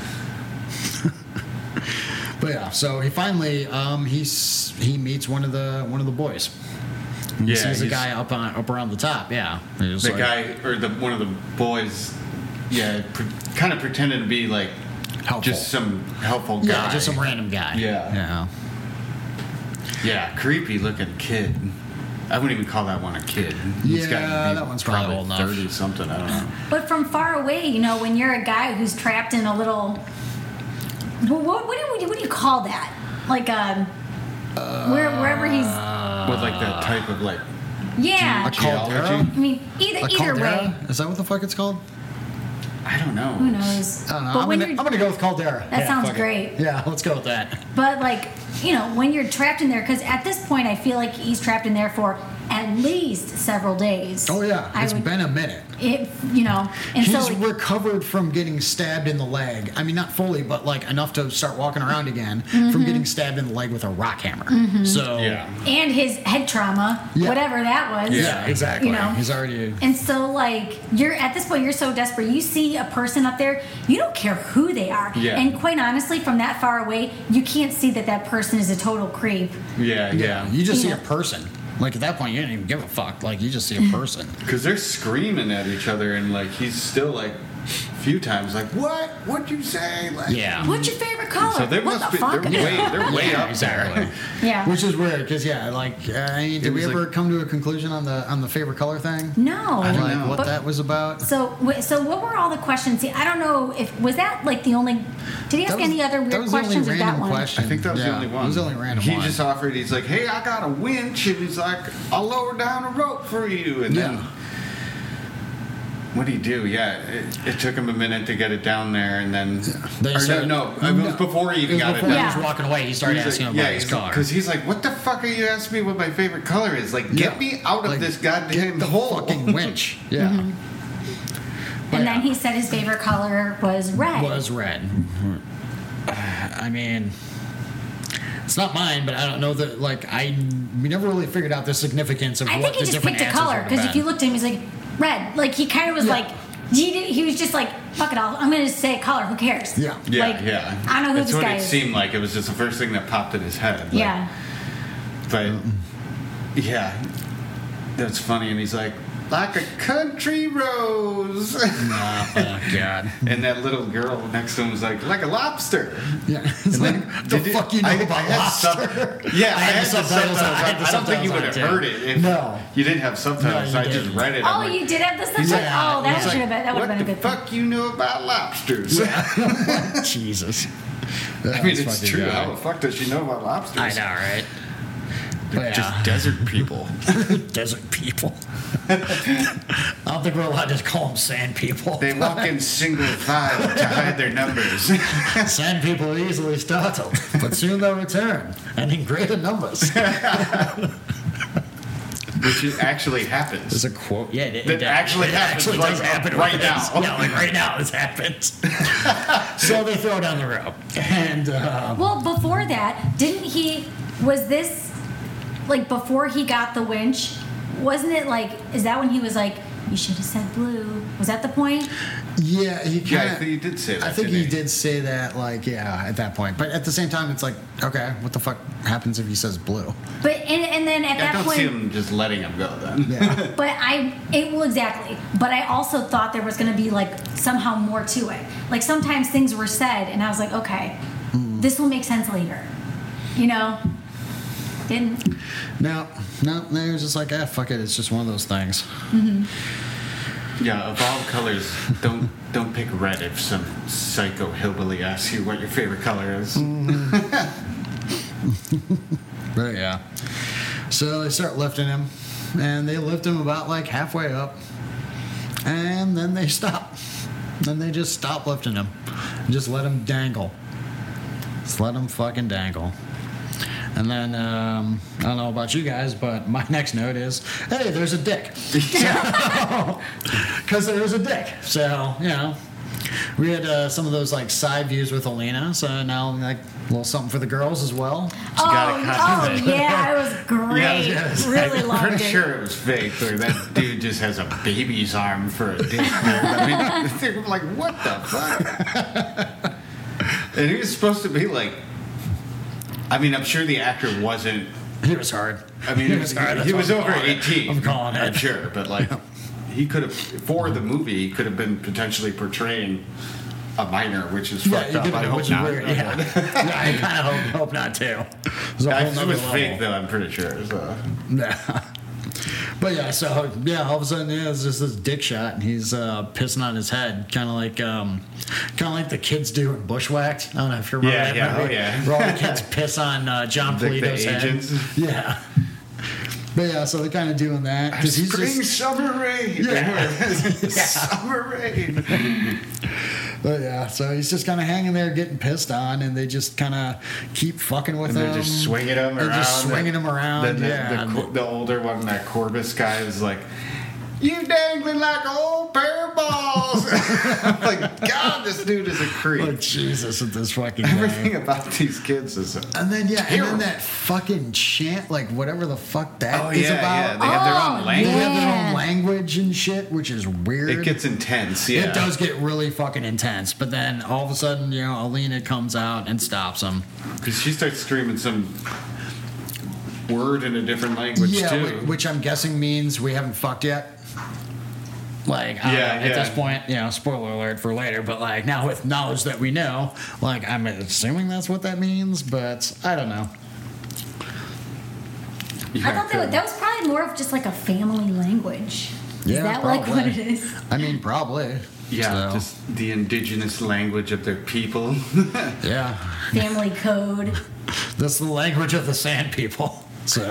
But yeah, so he finally um, he's he meets one of the one of the boys. He Yeah, sees a he's- guy up on up around the top. Yeah, He was The like- guy or the one of the boys, yeah, pre- kind of pretended to be like Helpful. just some helpful guy. Yeah, just some random guy. Yeah. yeah. Yeah, creepy looking kid. I wouldn't even call that one a kid. He's Yeah, gotta be that one's probably old enough. thirty something. I don't know. But from far away, you know, when you're a guy who's trapped in a little, what, what, what, do, you, what do you call that? Like, um, where, wherever he's, With like that type of like yeah. A caldera? I mean, either A either caldera? way, Is that what the fuck it's called? I don't know. Who knows? I don't know. But I'm when gonna, you're, I'm gonna go with Caldera. that Yeah, sounds fuck it. great. Yeah, let's go with that. But like, you know, when you're trapped in there, because at this point, I feel like he's trapped in there for at least several days. Oh yeah, I it's would, been a minute. It, you know, and He's so like, recovered from getting stabbed in the leg. I mean, not fully, but like enough to start walking around again Mm-hmm. from getting stabbed in the leg with a rock hammer. So Yeah. and his head trauma, Yeah. whatever that was. yeah, exactly. You know, He's already. and so like you're at this point, you're so desperate. You see a person up there, you don't care who they are. Yeah. And quite honestly, from that far away, you can't see that that person is a total creep. Yeah, yeah. You just see Yeah. a person. Like at that point, you didn't even give a fuck. Like you just see a person. Because they're screaming at each other, and like he's still like a few times like, "What? What'd you say?" Like, Yeah. What's your favorite color? So they what must the be. fuck? They're way. They're way Yeah, up exactly. there. Yeah. Which is weird because yeah, like uh, I mean, did It we was ever like- come to a conclusion on the on the favorite color thing? No. I don't Like know. what But- that was about? So, wh- so what were all the questions? See, I don't know if was that like the only. Did he ask That was- any other that weird was the only questions or that random one? question. I think that was Yeah, the only one. It was the only random he one. just offered. He's like, "Hey, I got a winch," and he's like, "I'll lower down a rope for you." And then Yeah. what did he do? Yeah, it, it took him a minute to get it down there, and then They or said- no, no, it was before he It even was got before it he down. was Yeah. walking away. He started asking him about his car. because he's like, "What the fuck are you asking me what my favorite color is? Like, get Yeah. me out of Like, this goddamn the hole." fucking winch. Yeah. Mm-hmm. But And then yeah, he said his favorite color was red. was red. I mean, it's not mine, but I don't know that. Like, I we never really figured out the significance of I what think he the just different picked a answers color would have because if been. you looked at him, he's like red. Like he kind of was Yeah. like he, did, he was just like fuck it all. I'm gonna just say color. Who cares? Yeah. Yeah, Like, yeah. I don't know who That's this what guy it is. seemed like. It was just the first thing that popped in his head. Like, Yeah. But yeah, that's funny. And he's like, "Like a country rose." Nah, oh god. And that little girl next to him was like, "Like a lobster." Yeah. It's And like, then- the did you- fuck you know I- about I had sub- lobster? Yeah, I, I had had the the subtitles subtitles. on. I had the I don't think you subtitles would on, have too. heard it if No. you didn't have subtitles. No, you so I just didn't. read it. Oh, I'm like, you did have the He's subject. like, oh, that he's should like, have been. That would have "What been a the good fuck you know about lobsters?" Jesus. I mean, it's true. How the fuck does she know about lobsters? I know, right? They're But just yeah. desert people. Desert people. I don't think we're allowed to call them sand people. They walk in single file to hide their numbers. Sand people are easily startled, but soon they'll return, and in greater numbers. Which is- actually happens. There's a quote. Yeah, it, That it actually it happens actually right- does happen right with now. this. Yeah, like right now, this happens. So they throw down the rope, and um, Well, before that, didn't he? Was this like before he got the winch? Wasn't it like? Is that when he was like, "You should have said blue"? Was that the point? yeah, he Yeah, I kind think he did say that. I think didn't he did say that, like, yeah, at that point. But at the same time, it's like, okay, what the fuck happens if he says blue? But and, and then at I that don't point, see him just letting him go then. Yeah. but I it well exactly. But I also thought there was going to be like somehow more to it. Like sometimes things were said, and I was like, okay, this will make sense later. You know, didn't. No, no, no, it was just like, ah, fuck it, it's just one of those things. Yeah, of all colors, don't don't pick red if some psycho hillbilly asks you what your favorite color is. But yeah. So they start lifting him, and they lift him about like halfway up, and then they stop. Then they just stop lifting him, and just let him dangle. Just let him fucking dangle. And then um, I don't know about you guys, but my next note is, hey, there's a dick. Because there was a dick. So you know, we had uh, some of those like side views with Alina. So now like a little something for the girls as well. Oh, gotta cut oh it. yeah, it was great. yes. Really I'm loved pretty it. sure it was fake, or that dude just has a baby's arm for a dick. I mean, they're like, what the fuck? And he was supposed to be like, I mean, I'm sure the actor wasn't. He was hard. I mean, he he was was, hard. That's he what was I'm over calling it. eighteen. I'm calling I'm it. sure, but like, he could have for the movie, he could have been potentially portraying a minor, which is Yeah, fucked you up. did, I hope which not. is weird. Yeah, yeah I kind of hope, hope not too. There's a I whole just nother was level. fake though. I'm pretty sure. So. Yeah. But yeah, so yeah, all of a sudden, yeah, it's just this dick shot, and he's uh, pissing on his head, kind of like, um, kind of like the kids do in Bushwhacked. I don't know if you remember Yeah, that yeah, movie. oh, yeah. Where all the kids piss on uh, John Like the Polito's head. agents? Yeah. But yeah, so they're kind of doing that because he's Spring just summer rain. Yeah. Summer rain. But yeah, so he's just kind of hanging there, getting pissed on, and they just kind of keep fucking with And him. they're just swinging him They're around. just swinging him around. Then the, yeah, the, the, the older one, that Corbus guy, is like, "You dangling like an old pair of balls." I'm like, God, this dude is a creep. oh Jesus, with this fucking guy. Everything about these kids is. And then yeah, and terrible. then that fucking chant, like whatever the fuck that Oh, is yeah, about. yeah. They have their Oh, own They language. have their Yeah. own language and shit, which is weird. It gets intense. Yeah. It does get really fucking intense, but then all of a sudden, you know, Alina comes out and stops him. Because she starts screaming some word in a different language yeah, too. whi- which I'm guessing means we haven't fucked yet. Like, I don't Yeah, know, at yeah. this point, you know, spoiler alert for later, but like now with knowledge that we know, like I'm assuming that's what that means, but I don't know. Yeah, I thought that, that was probably more of just like a family language. Is Yeah, that like what probably. it is? I mean, probably. Yeah, So, just the indigenous language of their people. yeah. Family code. That's the language of the sand people. So,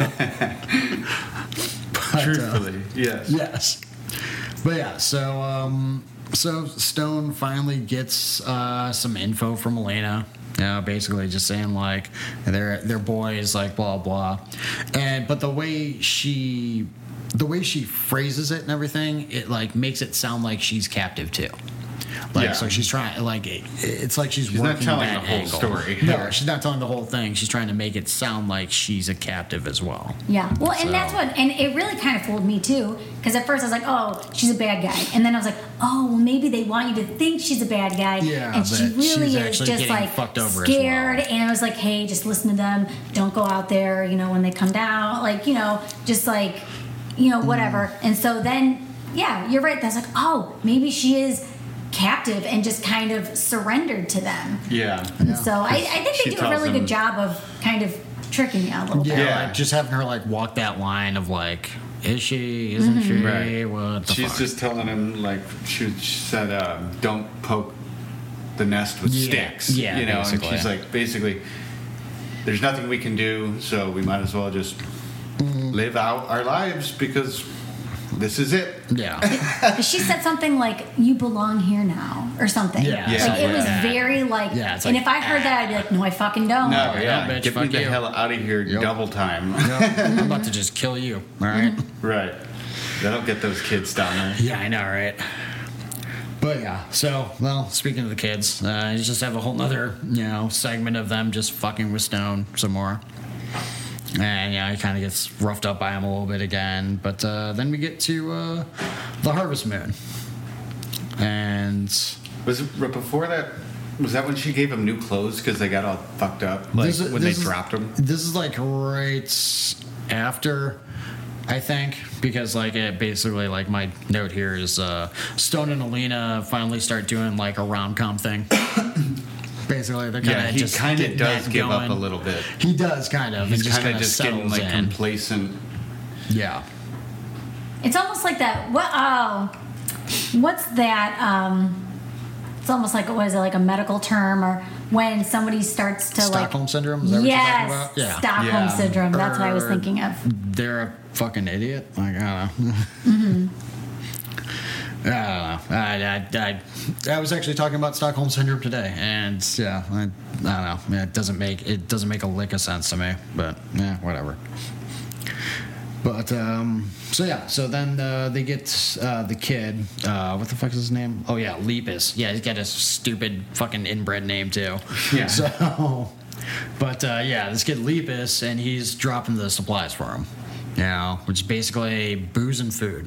But, uh, Truthfully, yes. yes. But yeah, so um, so Stone finally gets uh, some info from Elena. You know, basically just saying like their their boy is like blah blah, and but the way she the way she phrases it and everything, it like makes it sound like she's captive too. Like Yeah. so she's trying like it, it's like she's, She's not working telling that the whole angle. story. No, she's not telling the whole thing. She's trying to make it sound like she's a captive as well. Yeah. Well, and So- that's what, and it really kind of fooled me too. Because at first I was like, oh, she's a bad guy. And then I was like, oh, well, maybe they want you to think she's a bad guy. Yeah, and she but really she's is actually just getting like fucked over as scared. well. And I was like, hey, just listen to them. Don't go out there, you know, when they come down. Like, you know, just like, you know, whatever. Mm. And so then, yeah, you're right. That's like, oh, maybe she is captive and just kind of surrendered to them. Yeah. And so I, I think She they do a tells really them- good job of kind of tricking you a little Yeah, bit. Yeah. like just having her like walk that line of like, is she? Isn't she? Right. What the She's fuck? just telling him like she, she said, uh, "Don't poke the nest with Yeah, sticks." yeah, you know, basically. and she's like, basically, there's nothing we can do, so we might as well just Mm-hmm. live out our lives because this is it. yeah, She said something like, "You belong here now," or something. Yeah, Yeah, like it was yeah. very like. Yeah, it's and like, if I heard that, I'd be like, "No, I fucking don't." No, yeah, yeah, bitch, get me fuck the you. hell out of here, Yep. double time. I'm about to just kill you. All right. Right, that'll get those kids down there. Yeah, I know, right? But yeah, so well, speaking of the kids, uh, you just have a whole nother you know segment of them just fucking with Stone some more. And yeah, he kind of gets roughed up by him a little bit again. But uh, then we get to uh, the Harvest Moon. And Was it right before that? Was that when she gave him new clothes because they got all fucked up? Like This is- when they this is- dropped him? This is like right after, I think, because like it basically like my note here is uh, Stone and Alina finally start doing like a rom com thing. Basically, they're kind of Yeah, he just kind of getting does that give up going. a little bit. He does kind of. He's and just kind of kinda just getting settles like in. complacent. Yeah. It's almost like that. What? Oh, what's that? Um, it's almost like what is it? Like a medical term, or when somebody starts to Stockholm like. syndrome. Is that what you're Yes, talking about? Yeah. Stockholm Yeah. syndrome. That's what I was Or- thinking of. They're a fucking idiot. Like I don't know. Mm-hmm. I don't know. I, I, I, I was actually talking about Stockholm syndrome today, and yeah, I, I don't know. Yeah, it doesn't make it doesn't make a lick of sense to me, but yeah, whatever. But um, so yeah, so then uh, they get uh, the kid. Uh, what the fuck is his name? Oh yeah, Lepus. Yeah, he's got a stupid fucking inbred name too. Yeah. So, but uh, yeah, this kid Lepus, and he's dropping the supplies for him. You know, which is basically booze and food.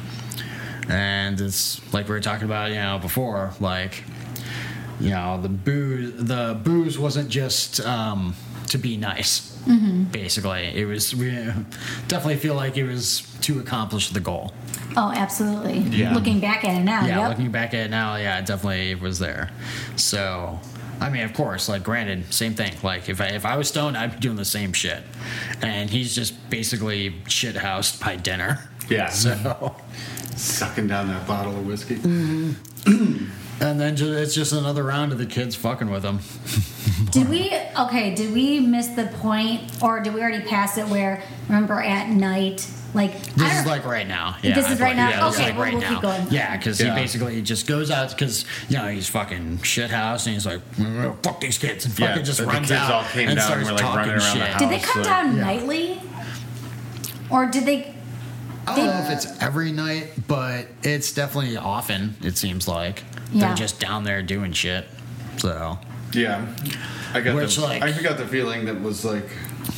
And it's like we were talking about, you know, before, like, you know, the booze, the booze wasn't just um, to be nice. Mm-hmm. Basically, it was. We definitely feel like it was to accomplish the goal. Oh, absolutely. Yeah. Looking back at it now. Yeah, yep. looking back at it now, yeah, it definitely was there. So, I mean, of course, like, granted, same thing. Like, if I if I was stoned, I'd be doing the same shit. And he's just basically shithoused by dinner. Yeah. So. Sucking down that bottle of whiskey. And then ju- it's just another round of the kids fucking with him. Did we, okay, did we miss the point, or did we already pass it where, remember at night, like... I This don't- is like right now. Yeah, This is right now? Yeah, this is Okay, like we'll- right we'll now. keep going. Yeah, because Yeah. he basically just goes out because you know he's fucking shithouse and he's like "Mm, fuck these kids and Yeah, fucking just the runs kids out all came and down starts and were, like, talking running around the shit. house. Did they come like- down Yeah. nightly? Or did they... I don't know if it's every night, but it's definitely often. It seems like Yeah. they're just down there doing shit. So Yeah, I got Which, the like- I got the feeling that was like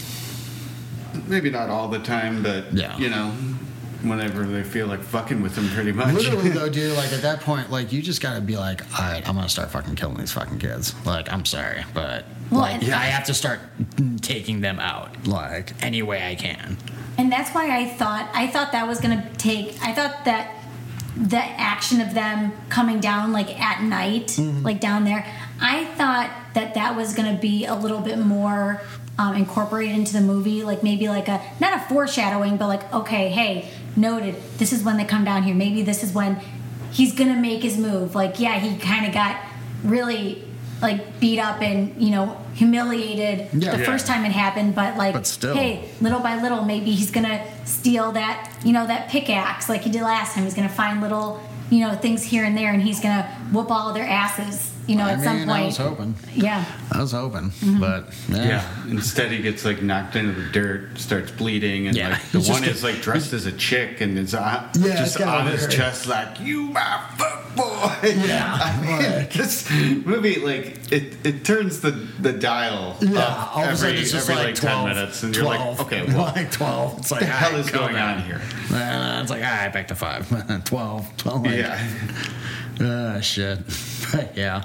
maybe not all the time, but Yeah. you know, whenever they feel like fucking with them, pretty much. literally though, dude, like at that point, like you just gotta be like, all right, I'm gonna start fucking killing these fucking kids. Like I'm sorry, but Well, like and- I have to start taking them out like any way I can. And that's why I thought I thought that was gonna take. I thought that the action of them coming down like at night, Mm-hmm. like down there. I thought that that was gonna be a little bit more um, incorporated into the movie, like maybe like a not a foreshadowing, but like okay, hey, noted. This is when they come down here. Maybe this is when he's gonna make his move. Like yeah, he kind of got really like beat up and you know humiliated Yeah. the Yeah. first time it happened, but like But still. hey, little by little, maybe he's gonna steal that, you know, that pickaxe like he did last time. He's gonna find little, you know, things here and there, and he's gonna whoop all their asses, you know, I at mean, some point. I was hoping. Yeah. I was hoping, Mm-hmm. but yeah. Yeah. Instead, he gets like knocked into the dirt, starts bleeding, and Yeah. like the He's one just- is like dressed as a chick and is on, Yeah, it's just kinda on his weird. chest, like you my fuck boy. Yeah, I mean, like- this movie like it, it turns the the dial Yeah, up all of a sudden every it's just every like, like twelve, ten minutes, and twelve, you're like, okay, well, like twelve. It's like what the hell alright, is calm going down. on here? And it's like, all right, back to five, twelve, twelve. Like, Yeah. Uh, shit. But yeah.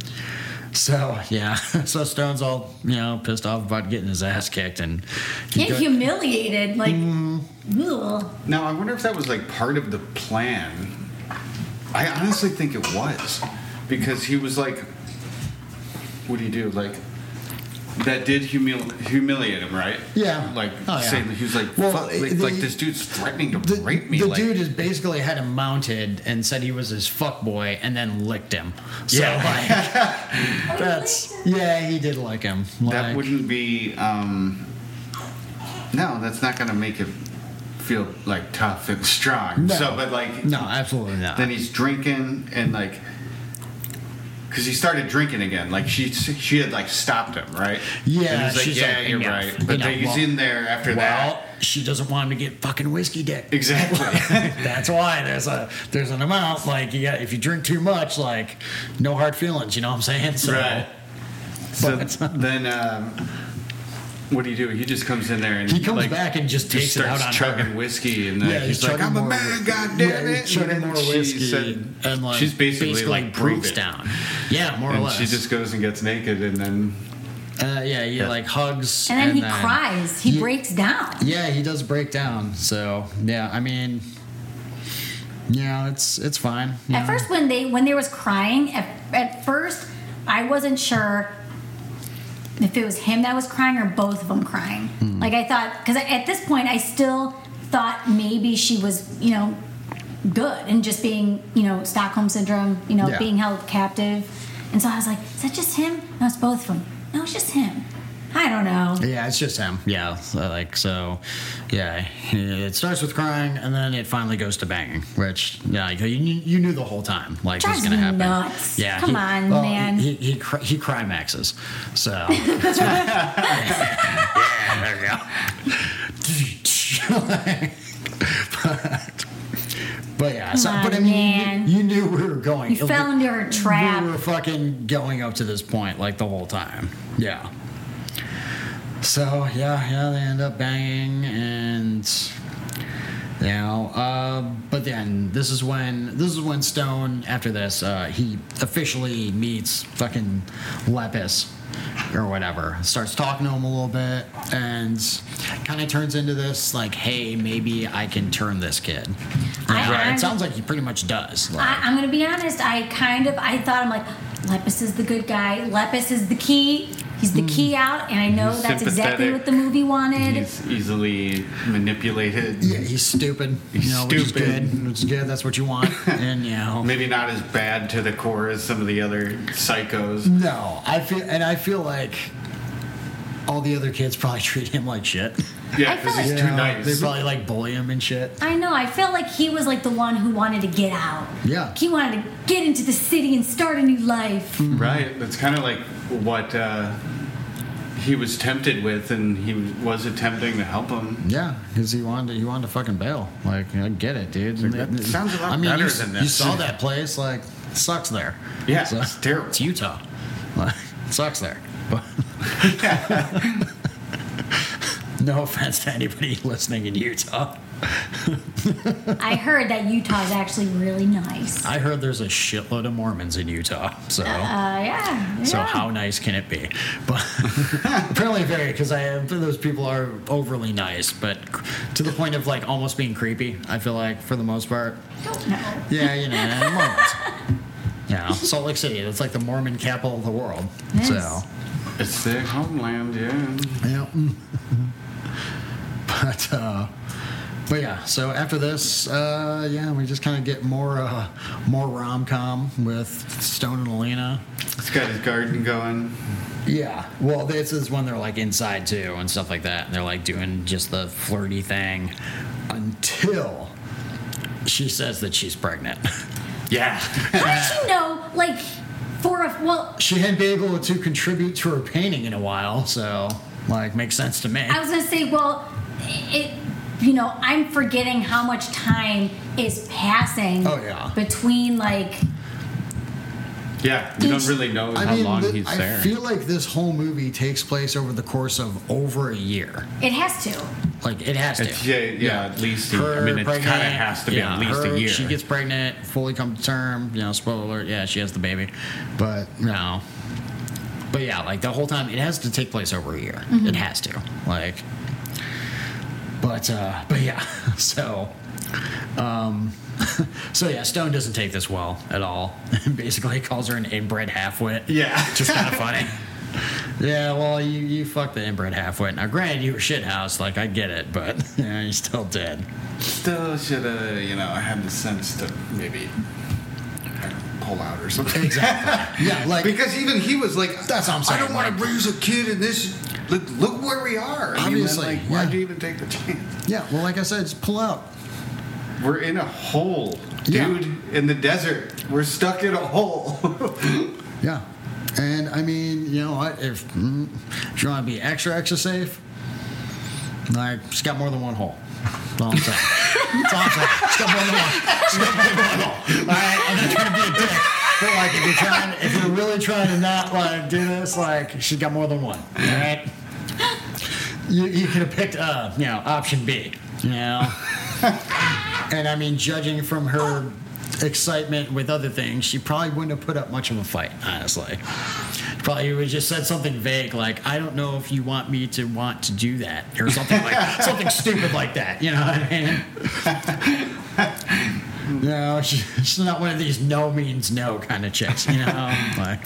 So yeah, so Stone's all you know pissed off about getting his ass kicked and he And go- humiliated, like, Mm-hmm. ugh. Now I wonder if that was like part of the plan. I honestly think it was, because he was like, "What do you do?" Like that did humil- humiliate him, right? Yeah. Like Oh, yeah. saying he was like, Well, Fuck, like, the- like this dude's threatening to the, rape me. the like, dude is basically had him mounted and said he was his fuckboy and then licked him. So Yeah. like, that's yeah, he did like him. that Like, wouldn't be. Um, no, that's not gonna make it feel like tough and strong. No. So, but like, no, absolutely not. then he's drinking and like because he started drinking again, like she she had like stopped him, right? Yeah, and he's like, she's yeah, like, you're enough. right, but Enough. then he's Well- in there after well, that. she doesn't want him to get fucking whiskey dick. Exactly. That's why there's a there's an amount like you got if you drink too much like no hard feelings. You know what I'm saying? So, Right. So But- then, um, what do you do? He just comes in there and He comes like, back and just takes it starts out on chugging her. whiskey, and then Yeah, he's, he's like, chugging "I'm a more man, whi- God damn yeah, it!" he's chugging And more she whiskey said- and like she's basically, like prove breaks it. down. Yeah, more or And less. she just goes and gets naked, and then uh, yeah, he Yeah. like hugs And then he cries. He Ye- breaks down. Yeah, he does break down. So yeah, I mean, yeah, it's it's fine. you At know? first, when they when there was crying, at, at first I wasn't sure if it was him that was crying or both of them crying. Hmm. Like I thought, because at this point I still thought maybe she was, you know, good and just being, you know, Stockholm syndrome, you know, Yeah. being held captive. And so I was like, is that just him? No, it's both of them. No, it's just him. I don't know. Yeah, it's just him. Yeah, so, like so. Yeah, it starts with crying and then it finally goes to banging, which yeah, like, you, you knew the whole time like this was Drives gonna me happen. nuts. Yeah, Come he- on, well, man. He he cri- he climaxes. So that's right. Yeah, there you go. but, but yeah, so, Come but I on, mean, man. you, you knew we were going. You fell into her trap. We were fucking going up to this point like the whole time. Yeah. So yeah, yeah, they end up banging, and you know, uh, but then this is when this is when Stone, after this, uh, he officially meets fucking Lepus or whatever, starts talking to him a little bit, and kind of turns into this like, hey, maybe I can turn this kid. I- Yeah, I'm- it sounds like he pretty much does. Like, I, I'm gonna be honest. I kind of I thought I'm like Lepus is the good guy. Lepus is the key. He's the key out, and I know He's that's exactly sympathetic. what the movie wanted. He's easily manipulated. Yeah, he's stupid. He's you know, which is stupid. good. Which is good. That's what you want. And you know, Maybe not as bad to the core as some of the other psychos. no, I feel and I feel like all the other kids probably treat him like shit. Yeah, I because felt he's You too know, nice. They probably like bully him and shit. I know. I felt like he was like the one who wanted to get out. Yeah. He wanted to get into the city and start a new life. Right. That's kind of like what uh, he was tempted with, and he was attempting to help him. Yeah, because he wanted to, he wanted to fucking bail. Like, I get it, dude. Like, that sounds a lot I mean, better you, than You this. saw that place, like, it sucks there. Yeah, So- it's terrible. It's Utah. Like, it sucks there. But no offense to anybody listening in Utah. I heard that Utah is actually really nice. Uh, I heard there's a shitload of Mormons in Utah. So. yeah. So yeah. how nice can it be? But apparently very, because I have those people are overly nice, but to the point of like almost being creepy. I feel like for the most part. Don't know. Yeah, you know, Mormons. Yeah, Salt Lake City. That's like the Mormon capital of the world. Yes. So, It's their homeland, yeah. yeah. But uh, but yeah. So after this, uh, yeah, we just kind of get more uh, more rom com with Stone and Alina. He's got his garden going. Yeah. Well, this is when they're like inside too and stuff like that. And they're like doing just the flirty thing until she says that she's pregnant. Yeah. How did you know, like, for a, well, She hadn't been able to contribute to her painting in a while, so like makes sense to me. I was going to say, well, it, you know, I'm forgetting how much time is passing Oh, yeah. between, like, Yeah, you don't really know I how mean, long th- he's I there. feel like this whole movie takes place over the course of over a year. it has to. Like it has to. It's- yeah, yeah, at least he- I Her mean, it kind of pregnant, has to be yeah, at least her- a year. She gets pregnant, fully come to term. You know, spoiler alert. Yeah, she has the baby, but no. But yeah, like the whole time, it has to take place over a year. Mm-hmm. It has to. Like, but uh, but yeah. So, um, so yeah, Stone doesn't take this well at all. Basically, calls her an inbred halfwit. Yeah. Just kind of funny. Yeah, well, you, you fucked the inbred halfwit. Now, granted, you were shithouse, like, I get it, but yeah, you still did. Still should have, you know, had the sense to maybe pull out or something. Exactly. Yeah, like, Because even he was like, That's what I'm I saying, don't want like- to raise a kid in this. Look, look where we are. I mean, Obviously, like, yeah. why'd you even take the chance? yeah, well, like I said, just pull out. We're in a hole, Yeah. dude, in the desert. We're stuck in a hole. Yeah. And, I mean, you know what? If, mm, if you want to be extra, extra safe, like, she's got more than one hole. That's all I'm saying. That's all I'm saying. She's got more than one. She's got more than one hole. All right? I'm not trying to be a dick. But, like, if you're trying, if you're really trying to not, like, do this, like, she's got more than one. All right? You, you could have picked, uh, you know, option B, you know? And, I mean, judging from her excitement with other things, she probably wouldn't have put up much of a fight, honestly. Probably would have just said something vague like, I don't know if you want me to want to do that, or something like something stupid like that, you know what I mean? You know, she, she's not one of these no means no kind of chicks, you know? Like,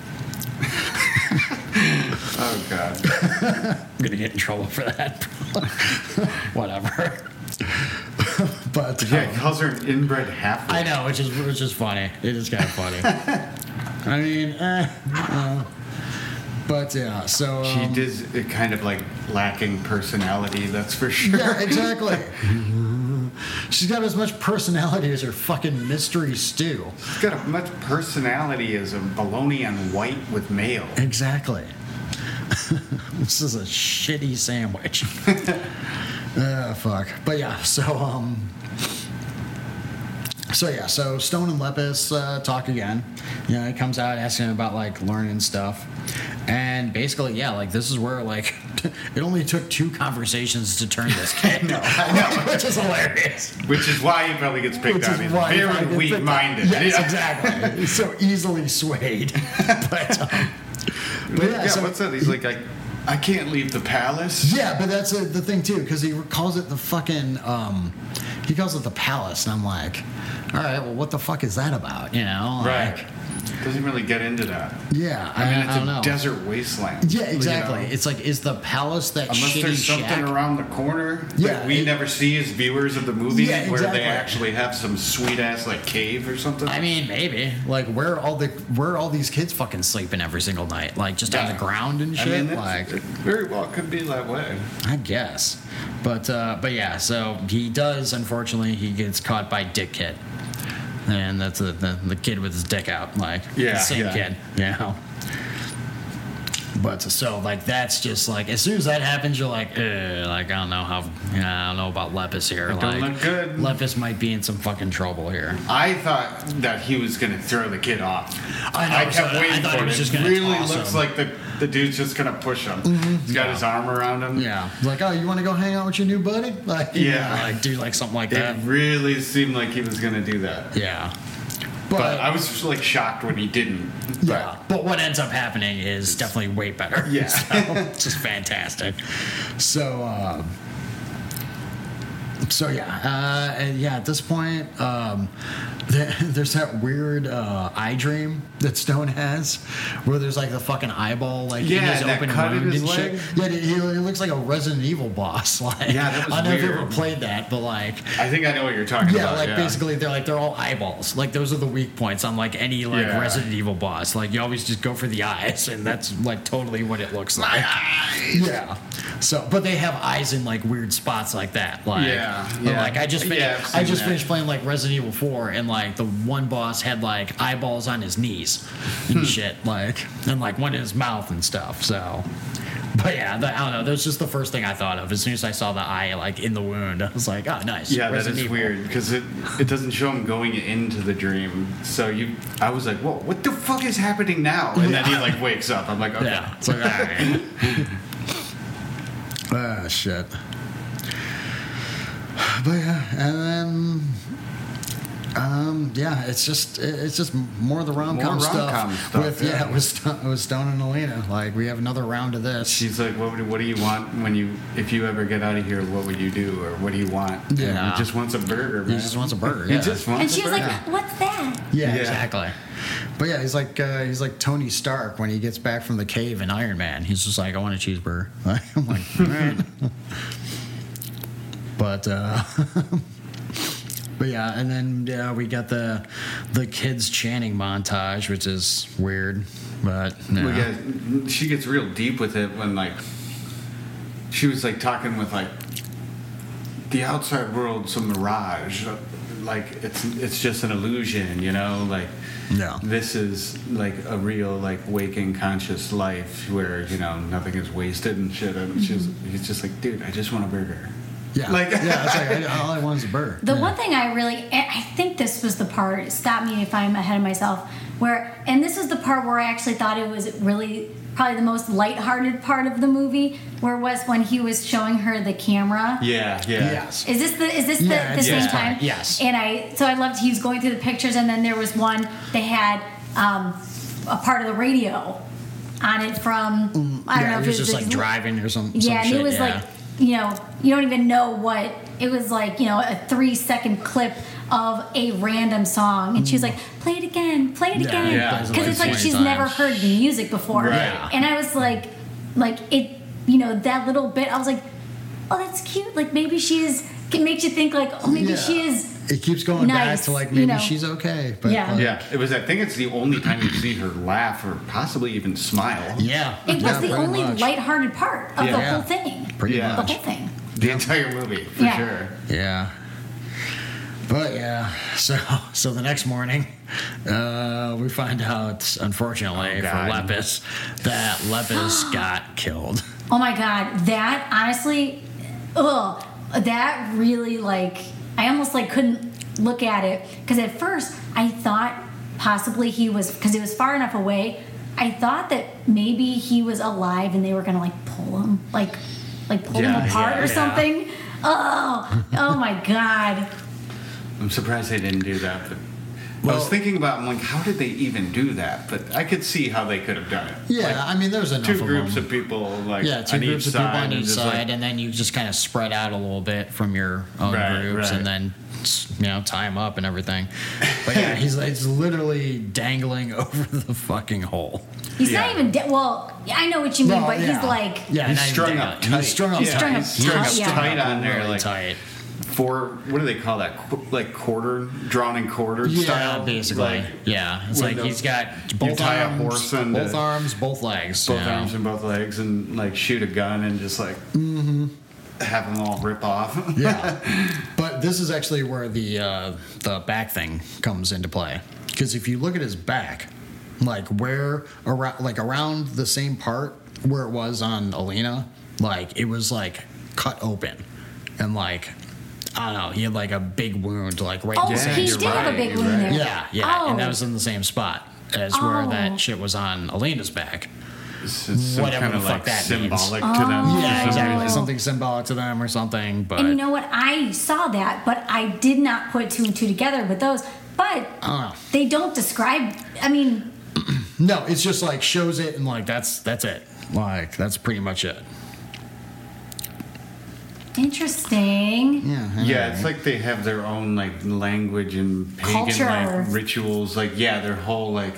Oh, God. I'm gonna get in trouble for that. Whatever. But Yeah, um, he calls her an inbred half. I know, which is which is funny. It is kind of funny. I mean, eh, uh, but yeah. So She um, is uh, kind of like lacking personality, that's for sure. Yeah, exactly. She's got as much personality as her fucking mystery stew. She's got as much personality as a bologna on white with mayo. Exactly. This is a shitty sandwich. Ah, fuck. But yeah, so um so yeah, so Stone and Lepus uh, talk again. You know, he comes out asking him about like learning stuff. And basically, yeah, like this is where like it only took two conversations to turn this kid. No, I know, which is hilarious. Which is why he probably gets picked Which on. is He's why he very probably gets picked on. weak-minded. Yes, Yeah. exactly. He's so easily swayed. But, um, but Yeah, yeah, so, what's that? He's like, I, I can't leave the palace. yeah, but that's uh the thing too, because he calls it the fucking. Um, he calls it the palace, and I'm like, all right, well, what the fuck is that about? You know, like, Right. Doesn't really get into that. Yeah, I mean, it's I don't a know. desert wasteland. Yeah, exactly. You know? It's like, is the palace that Unless shitty there's something shack? around the corner Yeah, that we it- never see as viewers of the movie, Yeah, where exactly. they actually have some sweet ass like cave or something. I mean, maybe. Like, where are all the where are all these kids fucking sleeping every single night? Like, just on Yeah. the ground and I shit. mean, that's- like, it very well could be that way. I guess. But uh, but yeah, so he does. Unfortunately, he gets caught by Dick Kid, and that's the the, the kid with his dick out, like Yeah, the same yeah. kid, you know. But so like that's just like as soon as that happens, you're like, Ugh, like I don't know how, you know, I don't know about Lepus here. It like don't look good. Lepus might be in some fucking trouble here. I thought that he was gonna throw the kid off. I know, I kept so I waiting thought for he it. was just It gonna really toss looks him. like the, the dude's just gonna push him. He's got his arm around him. Yeah, like oh, you want to go hang out with your new buddy? Like Yeah. like do like something like It that. really seemed like he was gonna do that. Yeah. But I was just like shocked when he didn't. Yeah, but what ends up happening is definitely way better. Yeah. So, it's just fantastic. So, um, so yeah, uh, and yeah. At this point, um, there, there's that weird uh, eye dream that Stone has, where there's like the fucking eyeball, like Yeah, in his that open cut in wound his and shit. leg. Yeah, he, he looks like a Resident Evil boss. Like, Yeah, that was I don't know if you weird. ever played that, but like, I think I know what you're talking yeah, about. like yeah. basically they're like they're all eyeballs. Like those are the weak points on like any like Yeah. Resident Evil boss. Like you always just go for the eyes, and that's like totally what it looks like. Yeah. So, but they have eyes in like weird spots like that. Like, Yeah, but, yeah. like I just fin- Yeah, I've I seen just that. finished playing like Resident Evil four, and like the one boss had like eyeballs on his knees Hmm. and shit, like and like one in his mouth and stuff. So. But yeah, the, I don't know. That's just the first thing I thought of as soon as I saw the eye like in the wound. I was like, oh, nice. Yeah, that Resident is Evil. weird because it it doesn't show him going into the dream. So you, I was like, whoa, what the fuck is happening now? And then he like wakes up. I'm like, okay. Yeah. It's like, all right. Ah, shit. But yeah, and then, um, yeah, it's just it- it's just more of the rom com More stuff, rom-com stuff, with yeah. yeah, with Stone, with Stone and Elena. Like we have another round of this. She's like, what, would, what do you want when you, if you ever get out of here, what would you do? Or what do you want? And Yeah. he just wants a burger, He man. just wants a burger. He Yeah. just wants And a she was burger. like, "What's that?" Yeah, Yeah. exactly. But yeah, he's like uh, he's like Tony Stark when he gets back from the cave in Iron Man. He's just like, I want a cheeseburger. I'm like, all right. But uh, but yeah, and then yeah, we got the the kids chanting montage, which is weird. But no. Well, yeah, she gets real deep with it when like she was like talking with like the outside world's a mirage, like it's it's just an illusion, you know, like Yeah. this is like a real like waking conscious life where you know nothing is wasted and shit. And she's he's just like, dude, I just want a burger. yeah, like- yeah, it's like I, all I want is a burger. The Yeah. one thing I really, and I think this was the part, stop me if I'm ahead of myself, where, and this is the part where I actually thought it was really probably the most lighthearted part of the movie, where it was when he was showing her the camera. Yeah, yeah. Yes. Is this the is this Yeah, the, the it's same this part, time? yes. And I so I loved he was going through the pictures, and then there was one they had um, a part of the radio on it from I don't yeah, know he if was it just like the- driving or some. yeah, some and shit, it was yeah. like, you know, you don't even know what it was like, you know, a three second clip of a random song, and she was like, "Play it again, play it Yeah, again," yeah. because Plays it it's like like she's twenty never times. heard the music before. Right. Yeah. And I was like, like it, you know, that little bit. I was like, "Oh, that's cute." Like maybe she is. It makes you think like, "Oh, maybe Yeah. she is." It keeps going back nice, to like you maybe know. she's okay. But Yeah. like, Yeah, it was. I think it's the only time you see her laugh or possibly even smile. yeah. It was yeah, the pretty only much. lighthearted part of Yeah. the Yeah. whole thing. Pretty Yeah. The much. whole thing. The entire movie, for Yeah. sure. Yeah. But yeah, so so the next morning, uh, we find out, unfortunately Oh, for God. Lepus, that Lepus got killed. Oh my god, that honestly, ugh, that really like I almost like couldn't look at it because at first I thought possibly he was because he was far enough away. I thought that maybe he was alive and they were gonna like pull him, like like pull Yeah, him apart yeah, or yeah. something. Oh, oh my god. I'm surprised they didn't do that, but I was thinking about, I'm like, how did they even do that? But I could see how they could have done it. Yeah, Like, I mean, there's enough two of groups them. of people, like Yeah, two on groups each of people side, on and each just, side, like, and then you just kind of spread out a little bit from your own Right, groups, right. and then you know tie them up and everything. But yeah, he's it's literally dangling over the fucking hole. He's Yeah. not even dead. Well, I know what you mean, Well, but yeah. he's like, Yeah, He's not even strung dangling. up tight. He's strung up Yeah, tight. strung up he's strung tight, up yeah. tight on there, really like tight. four. What do they call that? Qu- Like quarter, drawn in quarter Yeah, style. basically. Like, yeah, it's when like the- he's got you both tie a arms, horse and both a- arms, both legs, both you know. arms and both legs, and like shoot a gun and just like have them all rip off. Yeah, but this is actually where the uh, the back thing comes into play, because if you look at his back, like where around, like around the same part where it was on Alina, like it was like cut open, and like I don't know, he had like a big wound, like right. oh, in the Yeah, he same did you're spot. have a right, big you're wound right. there. Yeah, yeah, Oh. and that was in the same spot as where Oh. that shit was on Alina's back. It's, it's some Whatever kind the of fuck like that means. symbolic to them. Oh. for Yeah, some exactly. reason. Something symbolic to them or something. But And you know what? I saw that, but I did not put two and two together with those. But Oh. they don't describe. I mean, no, it's just like shows it and like that's that's it. Like that's pretty much it. interesting. Yeah. Yeah, it's like they have their own like language and pagan Culture. like rituals. Like yeah, their whole like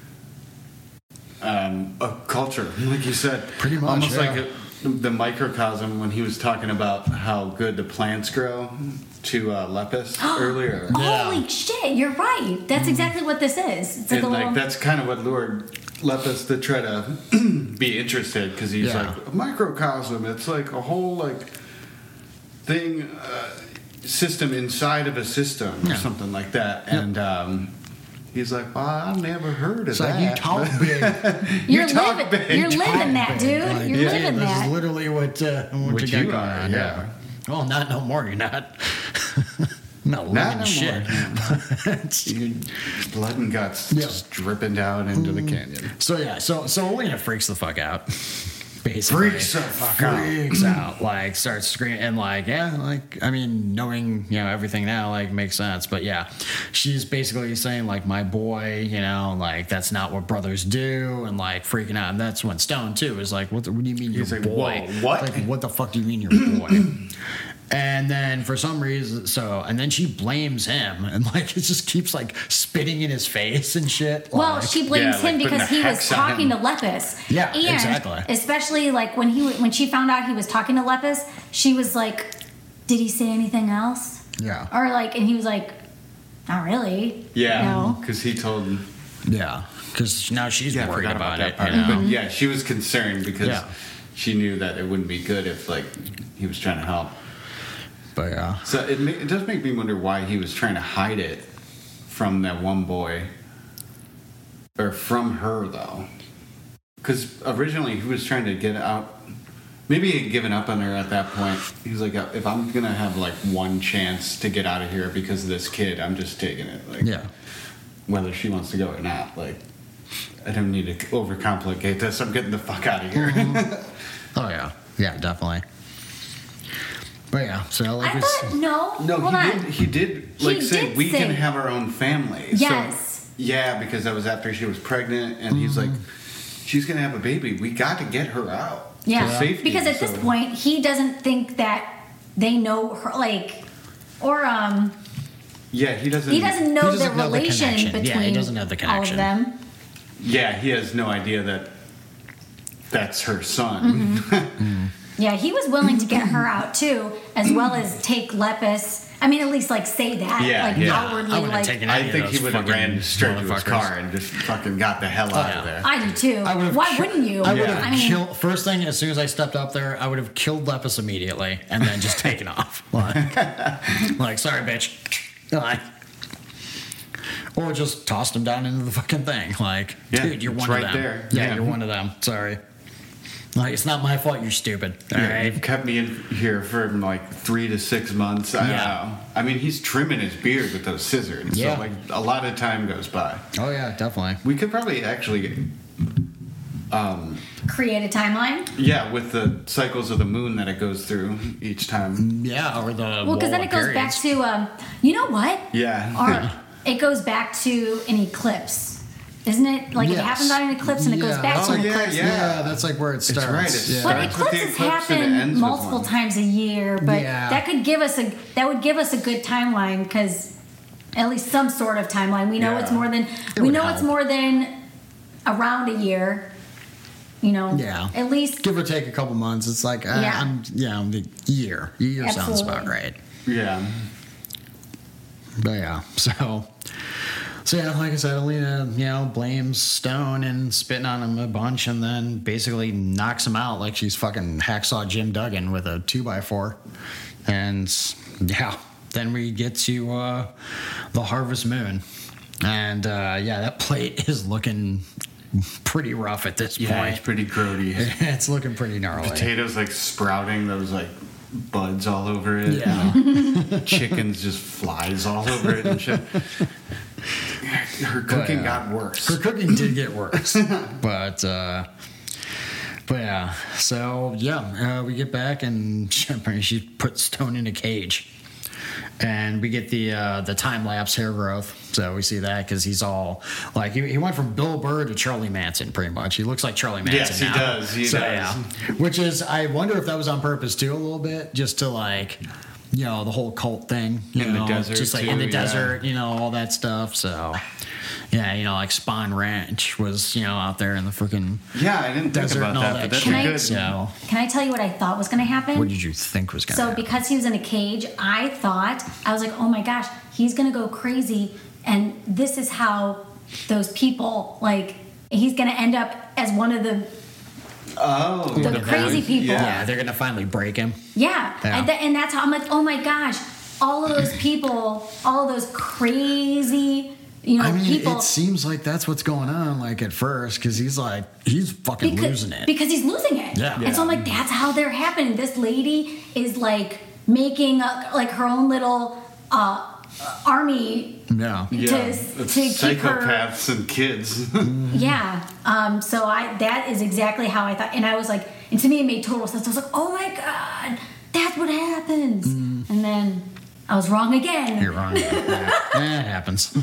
um, a culture, like you said, Pretty much, almost yeah. like a, the microcosm when he was talking about how good the plants grow to uh, Lepus earlier. Yeah. Holy shit! You're right. That's exactly what this is. It's like And a like little. that's kind of what lured Lepus to try to be interested because he's Yeah. like a microcosm. It's like a whole like thing uh, system inside of a system or Yeah. something like that. And um, he's like, well, I never heard of It's that. like you talk big. you're talk living. big, You're talk living that, dude. Like, You're yeah, living this that. is literally what uh, what, What you got you going are, on. yeah. Oh, not no more. You're not. not living Not no shit. more. You- blood and guts Yeah. just dripping down into the canyon. So yeah, so so Alina freaks the fuck out. Basically, Freaks the fuck out. freaks out. Like starts screaming and like yeah, like I mean, knowing you know everything now, like makes sense. But yeah, she's basically saying like my boy, you know, like that's not what brothers do, and like freaking out. And that's when Stone too is like, what, the, what do you mean He's your like, boy? "Whoa, what?" Like what the fuck do you mean your boy? And then for some reason, so and then she blames him, and like it just keeps like spitting in his face and shit. Well, like- she blames Yeah, like him because putting he the was hex on talking to him. Lepus. Yeah, and exactly. Especially like when he when she found out he was talking to Lepus, she was like, "Did he say anything else?" yeah, Or like, and he was like, "Not really." Yeah, No. because he told. yeah, because now she's Yeah, I worried forgot about, that it. part. You know? But yeah, she was concerned because Yeah. she knew that it wouldn't be good if like he was trying to help. But yeah, So it ma- it does make me wonder why he was trying to hide it from that one boy, or from her though, because originally he was trying to get out. Maybe he had given up on her at that point. He was like, if I'm gonna have like one chance to get out of here because of this kid, I'm just taking it. Like, yeah, whether she wants to go or not. Like, I don't need to overcomplicate this. I'm getting the fuck out of here. oh yeah, yeah, definitely. But yeah, so like I it's, thought no. No, hold he on. did. He did like He say did we say- can have our own family. Yes. So, yeah, because that was after she was pregnant, and he's like, she's gonna have a baby. We got to get her out. for Yeah, safety, because at this so- point he doesn't think that they know her, like, or um, yeah, he doesn't. he doesn't know He doesn't the know the relation connection. Yeah, he between doesn't know the all of connection. them. Yeah, he has no idea that that's her son. Mm-hmm. Yeah, he was willing to get her out too, as well as take Lepus. I mean, at least like say that, Yeah, like yeah. outwardly, I would've like taken I any of think he those would have fucking ran straight to his motherfuckers. car and just fucking got the hell out yeah. of there. I do too. I would've Why ki- wouldn't you? I would have I mean, killed first thing as soon as I stepped up there. I would have killed Lepus immediately and then just taken off. Like, like, sorry, bitch. Like, or just tossed him down into the fucking thing. Like, Yeah, dude, you're it's one right of them. there. Yeah, Yeah. you're one of them. Sorry. Like, it's not my fault. You're stupid. All Yeah, right. You've kept me in here for like three to six months. I Yeah. don't know. I mean, he's trimming his beard with those scissors. Yeah. So, like, a lot of time goes by. Oh yeah, definitely. We could probably actually, create a timeline. yeah, with the cycles of the moon that it goes through each time. Yeah, or the Well, because then it goes back to, um, you know what? Yeah. Our it goes back to an eclipse, isn't it? Like Yes. it happens on an eclipse and it goes Yeah, back that's to an oh, yeah, eclipse. yeah. Yeah, that's like where it starts. right, it Yeah. But starts with the eclipses eclipse and it happen ends with multiple one. times a year, but Yeah. that could give us a that would give us a good timeline because at least some sort of timeline. We know Yeah. it's more than It we would know it's help. more than around a year. You know, Yeah. at least Give or take a couple months. It's like, uh, Yeah. I'm, yeah, the year. Year sounds Absolutely. about right. Yeah. But yeah, so. So yeah, like I said, Alina, you know, blames Stone and spitting on him a bunch, and then basically knocks him out like she's fucking hacksaw Jim Duggan with a two by four, and yeah, then we get to uh, the Harvest Moon, and uh, yeah, that plate is looking pretty rough at this Yeah, it's point. pretty grody. It's looking pretty gnarly. Potatoes like sprouting, those like buds all over it. Yeah. Chickens just flies all over it and shit. Her cooking uh, got worse. Her cooking did get worse, but uh, but yeah. So yeah, uh, we get back and she put Stone in a cage, and we get the uh, the time lapse hair growth. So we see that because he's all like he, he went from Bill Burr to Charlie Manson pretty much. He looks like Charlie Manson. Yes, he now. does, he so, does. Yeah. Which is I wonder if that was on purpose too a little bit, just to like. You know, the whole cult thing. You In the know, desert, just like too, in the yeah. desert, you know, all that stuff. So, yeah, you know, like Spawn Ranch was, you know, out there in the freaking Yeah, I didn't think desert about and all that, that but that's shit. a Can I- good. So, can I tell you what I thought was going to happen? what did you think was going to So happen? because he was in a cage, I thought I was like, oh my gosh, he's gonna go crazy, and this is how those people like he's gonna end up as one of the Oh, the Look at crazy that. people. Yeah. Yeah, they're going to finally break him. Yeah, Yeah. And, th- and that's how I'm like, oh my gosh, all of those people, all of those crazy, you know, I mean, people. it seems like that's what's going on, like at first, because he's like, he's fucking because, losing it. because he's losing it. Yeah. And so I'm like, that's how they're happening. This lady is like making a, like her own little uh, army. yeah. yeah. to- It's to keep her- psychopaths and kids. Yeah. Um, so I that is exactly how I thought, and I was like, and to me it made total sense. I was like, oh my god, that's what happens. And then I was wrong again. You're wrong. yeah, eh, it happens.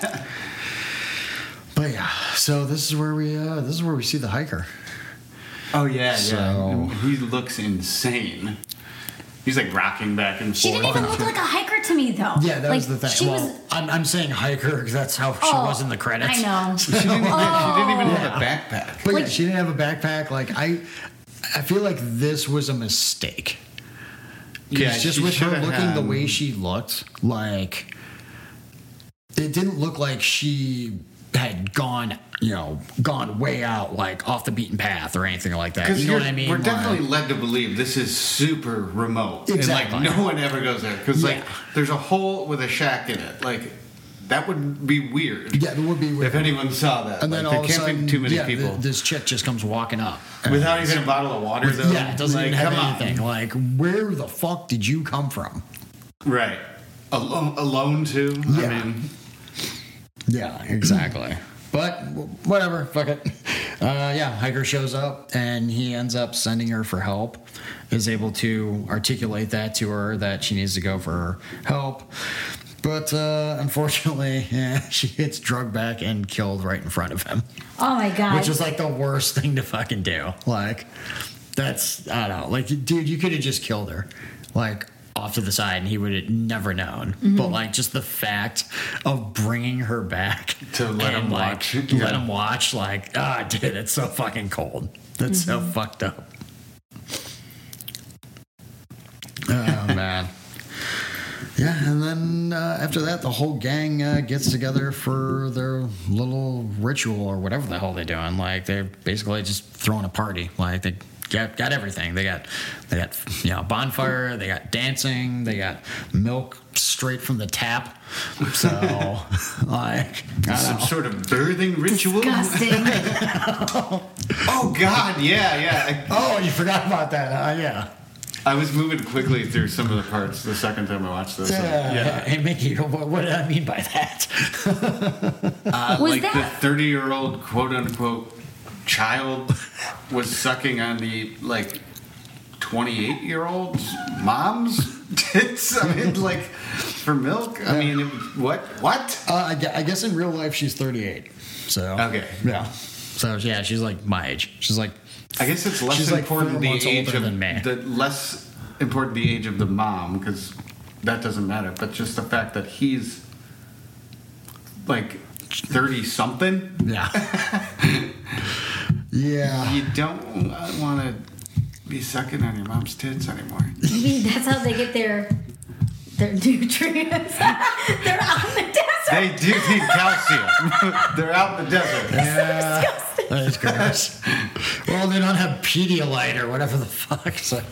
But yeah, so this is where we uh, this is where we see the hiker. Oh yeah, So- yeah. He looks insane. He's like rocking back and She forth. didn't even look like a hiker to me, though. Yeah, that like, was the thing. She well, was. I'm, I'm saying hiker because that's how she Oh, was in the credits. I know. She didn't, even, she didn't even Oh. have a backpack. But yeah, Like- she didn't have a backpack. Like I, I feel like this was a mistake. 'Cause Yeah, just she with her should've looking the had- way she looked, like it didn't look like she had gone, you know, gone way out, like off the beaten path or anything like that. Because You know what I mean? we're Like- definitely led to believe this is super remote. Exactly. And like no one ever goes there. Because like Yeah. there's a hole with a shack in it. Like that would be weird. Yeah, that would be weird. If anyone saw that. And then like, all there of a can't sudden, be too many yeah, th- people. this chick just comes walking up Without even a bottle of water though. Yeah, it doesn't like, even have come on. anything. Like, where the fuck did you come from? Right. Alone, alone too. Yeah. I mean, Yeah, exactly. But w- whatever, fuck it. Uh, yeah, hiker shows up and he ends up sending her for help. Is able to articulate that to her that she needs to go for help. But uh, unfortunately, yeah, she gets drugged back and killed right in front of him, Oh my god. which is like the worst thing to fucking do. Like, that's I don't know. Like, dude, you could have just killed her, like off to the side, and he would have never known. But like, just the fact of bringing her back To let and, him like, watch. let Yeah. him watch. Like, ah, dude, it's so fucking cold. That's so fucked up. Oh man. Yeah, and then uh, after that, the whole gang uh, gets together for their little ritual or whatever the hell they're doing. Like they're basically just throwing a party. Like they got got everything. They got they got you know bonfire. They got dancing. They got milk straight from the tap. So like I some don't know. sort of birthing ritual. disgusting. Oh God, yeah, yeah. Oh, you forgot about that? Uh, yeah. I was moving quickly through some of the parts the second time I watched this. and- Yeah. yeah. Hey Mickey, what, what did I mean by that? Uh, Was like that- the thirty-year-old quote-unquote child was sucking on the like twenty-eight-year-old's mom's tits. I mean, like for milk? I mean, it, what? What? Uh, I, gue- I guess in real life she's thirty-eight. So Okay. yeah. So yeah, she's like my age. She's like I guess it's less She's like important four the months age older of than me. the less important the age of the mom because that doesn't matter. But just the fact that he's like thirty something. yeah. yeah. You don't want to be sucking on your mom's tits anymore. Maybe that's how they get their their nutrients. They're out in the desert. They do need calcium. They're out in the desert. Yeah. That is gross. Well, they don't have Pedialyte or whatever the fuck. So.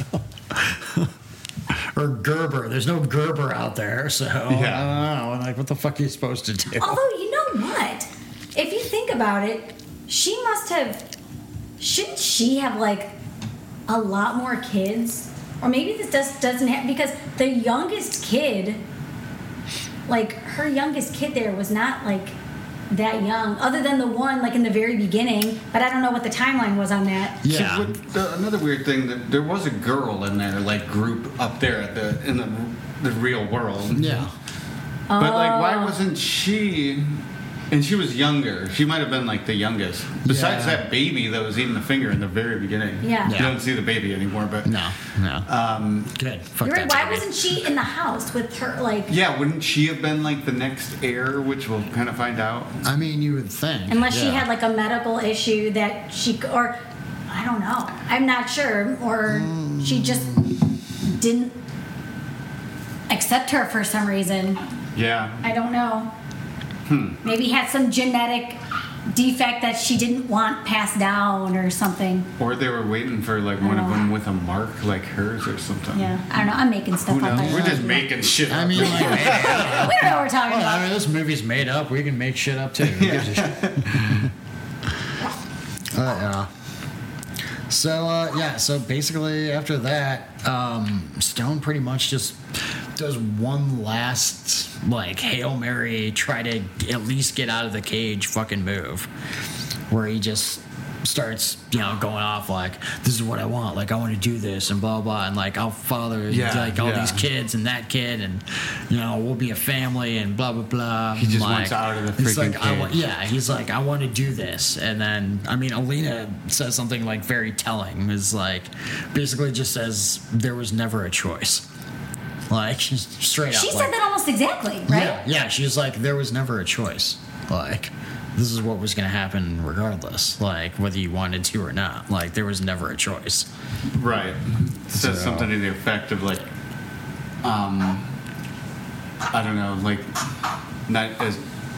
Or Gerber. There's no Gerber out there, so Yeah. I don't know. Like, what the fuck are you supposed to do? Although, you know what? If you think about it, she must have. Shouldn't she have, like, a lot more kids? Or maybe this does, doesn't have. Because the youngest kid, like, her youngest kid there was not, like, that young. Other than the one, like, in the very beginning. But I don't know what the timeline was on that. Yeah. So, what, the, another weird thing that there was a girl in there, like group up there at the in the the real world. Yeah. But like, why Oh. wasn't she? And she was younger. She might have been like the youngest. Besides Yeah. that baby that was eating the finger in the very beginning. Yeah. You Yeah. don't see the baby anymore, but No, no. um, Good. Fuck You're right. that Why baby. wasn't she in the house with her, like. yeah, wouldn't she have been like the next heir, which we'll kind of find out? I mean, you would think. Unless she yeah. had like a medical issue that she c- or I don't know. I'm not sure, or she just didn't accept her for some reason. Yeah. I don't know. Hmm. Maybe had some genetic defect that she didn't want passed down or something. Or they were waiting for like one of them with a mark like hers or something. Yeah, I don't know. I'm making stuff Who up. knows? I We're don't just know. making shit. I up. mean, like, maybe, I don't know. We don't know what we're talking Well, I about. mean, this movie's made up. We can make shit up too. Who gives a shit? Uh, yeah. So uh, yeah, so basically after that, um, Stone pretty much just does one last like Hail Mary, try to at least get out of the cage fucking move, where he just starts, you know, going off like, this is what I want, like I want to do this and blah blah, and like I'll father Yeah, like all yeah. these kids and that kid, and you know we'll be a family and blah blah blah. He just like, wants out of the he's freaking like, I want, cage. yeah, he's like, I want to do this, and then I mean, Alina says something like very telling. Is like, basically just says there was never a choice. Like she's straight up. She like, said that almost exactly, right? Yeah, yeah. She's like, there was never a choice. Like, this is what was going to happen regardless. Like, whether you wanted to or not. Like, there was never a choice. Right. It says So- something to the effect of like, um, I don't know, like, not as.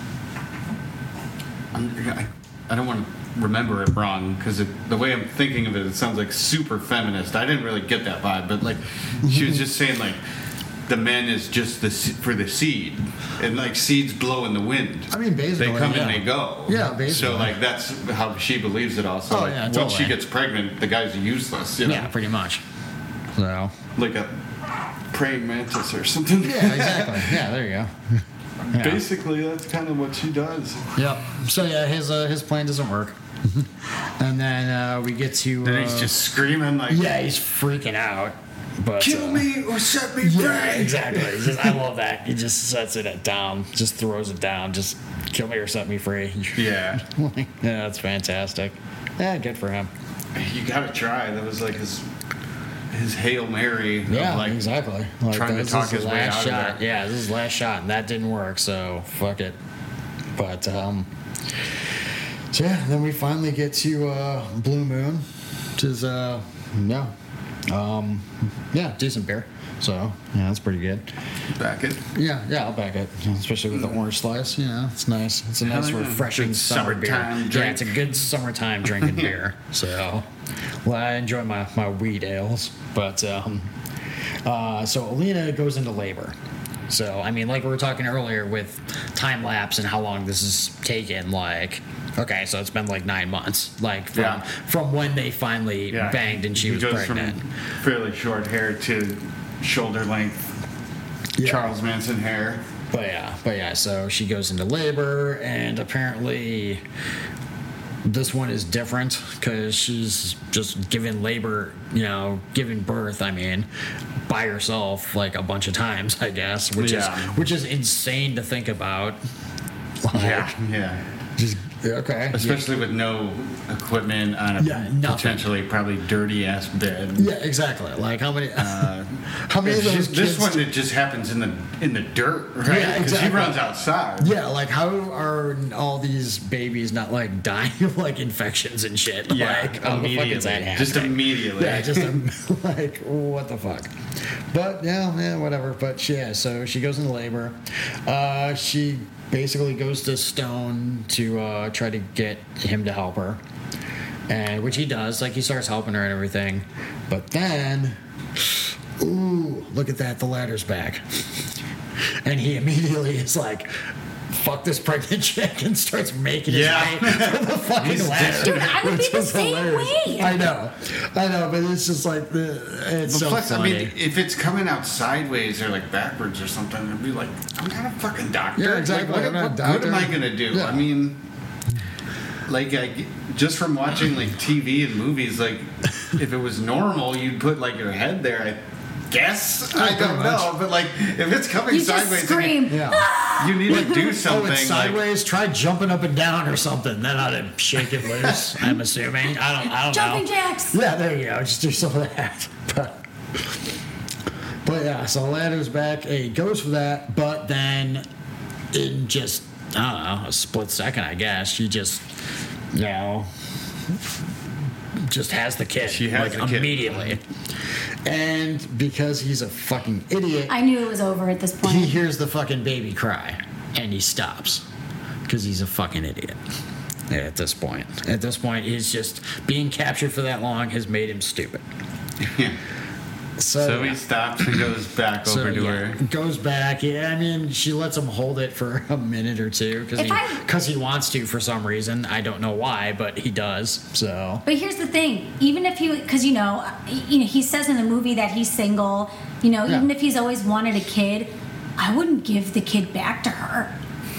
I'm, I, I don't want to remember it wrong because the way I'm thinking of it, it sounds like super feminist. I didn't really get that vibe, but like, she was just saying like, the men is just the se- for the seed, and like seeds blow in the wind. I mean, basically, they come yeah. and they go. Yeah, basically. So like that's how she believes it. Also, Oh, like, yeah, once totally. she gets pregnant, the guy's useless. You know? Yeah, pretty much. So. Like a praying mantis or something. Yeah, exactly. Yeah, there you go. Yeah. Basically, that's kind of what she does. Yep. So yeah, his uh, his plan doesn't work. And then uh, we get to. Then Uh, he's just screaming like, yeah, he's freaking out. But "Kill uh, me or set me free!" Yeah, exactly. It's just- I love that. He just sets it down, just throws it down, just kill me or set me free. Yeah, yeah, that's fantastic. Yeah, good for him. you gotta try. That was like his his Hail Mary. of, Yeah, like, exactly. Like, trying to this is talk his way last out of shot. there. Yeah, this is his last shot, and that didn't work. So fuck it. But um, so yeah, then we finally get to uh, Blue Moon, which is uh, yeah, um, yeah, decent beer. So yeah, that's pretty good. Back it. Yeah, yeah, I'll back it, especially with the orange slice. Yeah, it's nice. It's a nice, Hell yeah. refreshing Good summer beer. summertime Yeah, drink. it's a good summertime drinking beer. So, well, I enjoy my my wheat ales, but um, uh, so Alina goes into labor. So I mean, like we were talking earlier with time lapse and how long this is taken. Like, okay, so it's been like nine months, like from Yeah. from when they finally banged and she he was goes pregnant. from fairly short hair to shoulder length Yeah. Charles Manson hair. But yeah, but yeah, so she goes into labor, and apparently this one is different because she's just giving labor, you know, giving birth. I mean, by herself like a bunch of times, I guess, which Yeah. is which is insane to think about. Like, Yeah, yeah. Just okay. Especially with no equipment on a Yeah, nothing. potentially probably dirty ass bed. Yeah, exactly. Like how many? Uh, how many of It's those just- this kids? one it just happens in the in the dirt, right? Yeah, Because exactly. he runs outside. Yeah, like how are all these babies not like dying of like infections and shit? Yeah, like, how the fuck is that immediately. Just happening? immediately. Yeah, just um, like what the fuck. But yeah, yeah, whatever. But yeah, so she goes into labor. Uh, she basically goes to Stone to uh, try to get him to help her, and which he does. Like he starts helping her and everything. But then, ooh, look at that! The ladder's back, and he immediately is like, fuck this pregnant chick and starts making his Yeah. way for the fucking He's ladder. Dude, I would be which the is same hilarious. way. I know, I know, but it's just like the it's But so plus, funny. I mean, if it's coming out sideways or like backwards or something, I'd be like, I'm not a fucking doctor. Yeah, exactly. Like, I'm what not a what doctor. good am I gonna do? Yeah. I mean, like, I, just from watching like T V and movies, like, if it was normal, you'd put like your head there. I guess I pretty don't much. know, but like, if it's coming You just sideways, scream. yeah. you, you need to do Oh, something. it's like, sideways. Try jumping up and down or something. Then I'd shake it loose. I'm assuming. I don't. I don't Jumping know. jacks. Yeah, there you go. Just do some of that. But, but yeah, so ladder's back. He goes for that, but then in just I don't know a split second, I guess she just you know just has the kid She has like the kid. immediately. And because he's a fucking idiot, I knew it was over at this point. he hears the fucking baby cry and he stops because he's a fucking idiot at this point. At this point, he's just being captured for that long has made him stupid. yeah. So, So he stops and goes back so, over to yeah, her. goes back. Yeah, I mean, she lets him hold it for a minute or two because If he, I- 'cause he wants to for some reason. I don't know why, but he does. So But here's the thing: even if he, because you know, you know, he says in the movie that he's single. You know, Yeah. even if he's always wanted a kid, I wouldn't give the kid back to her.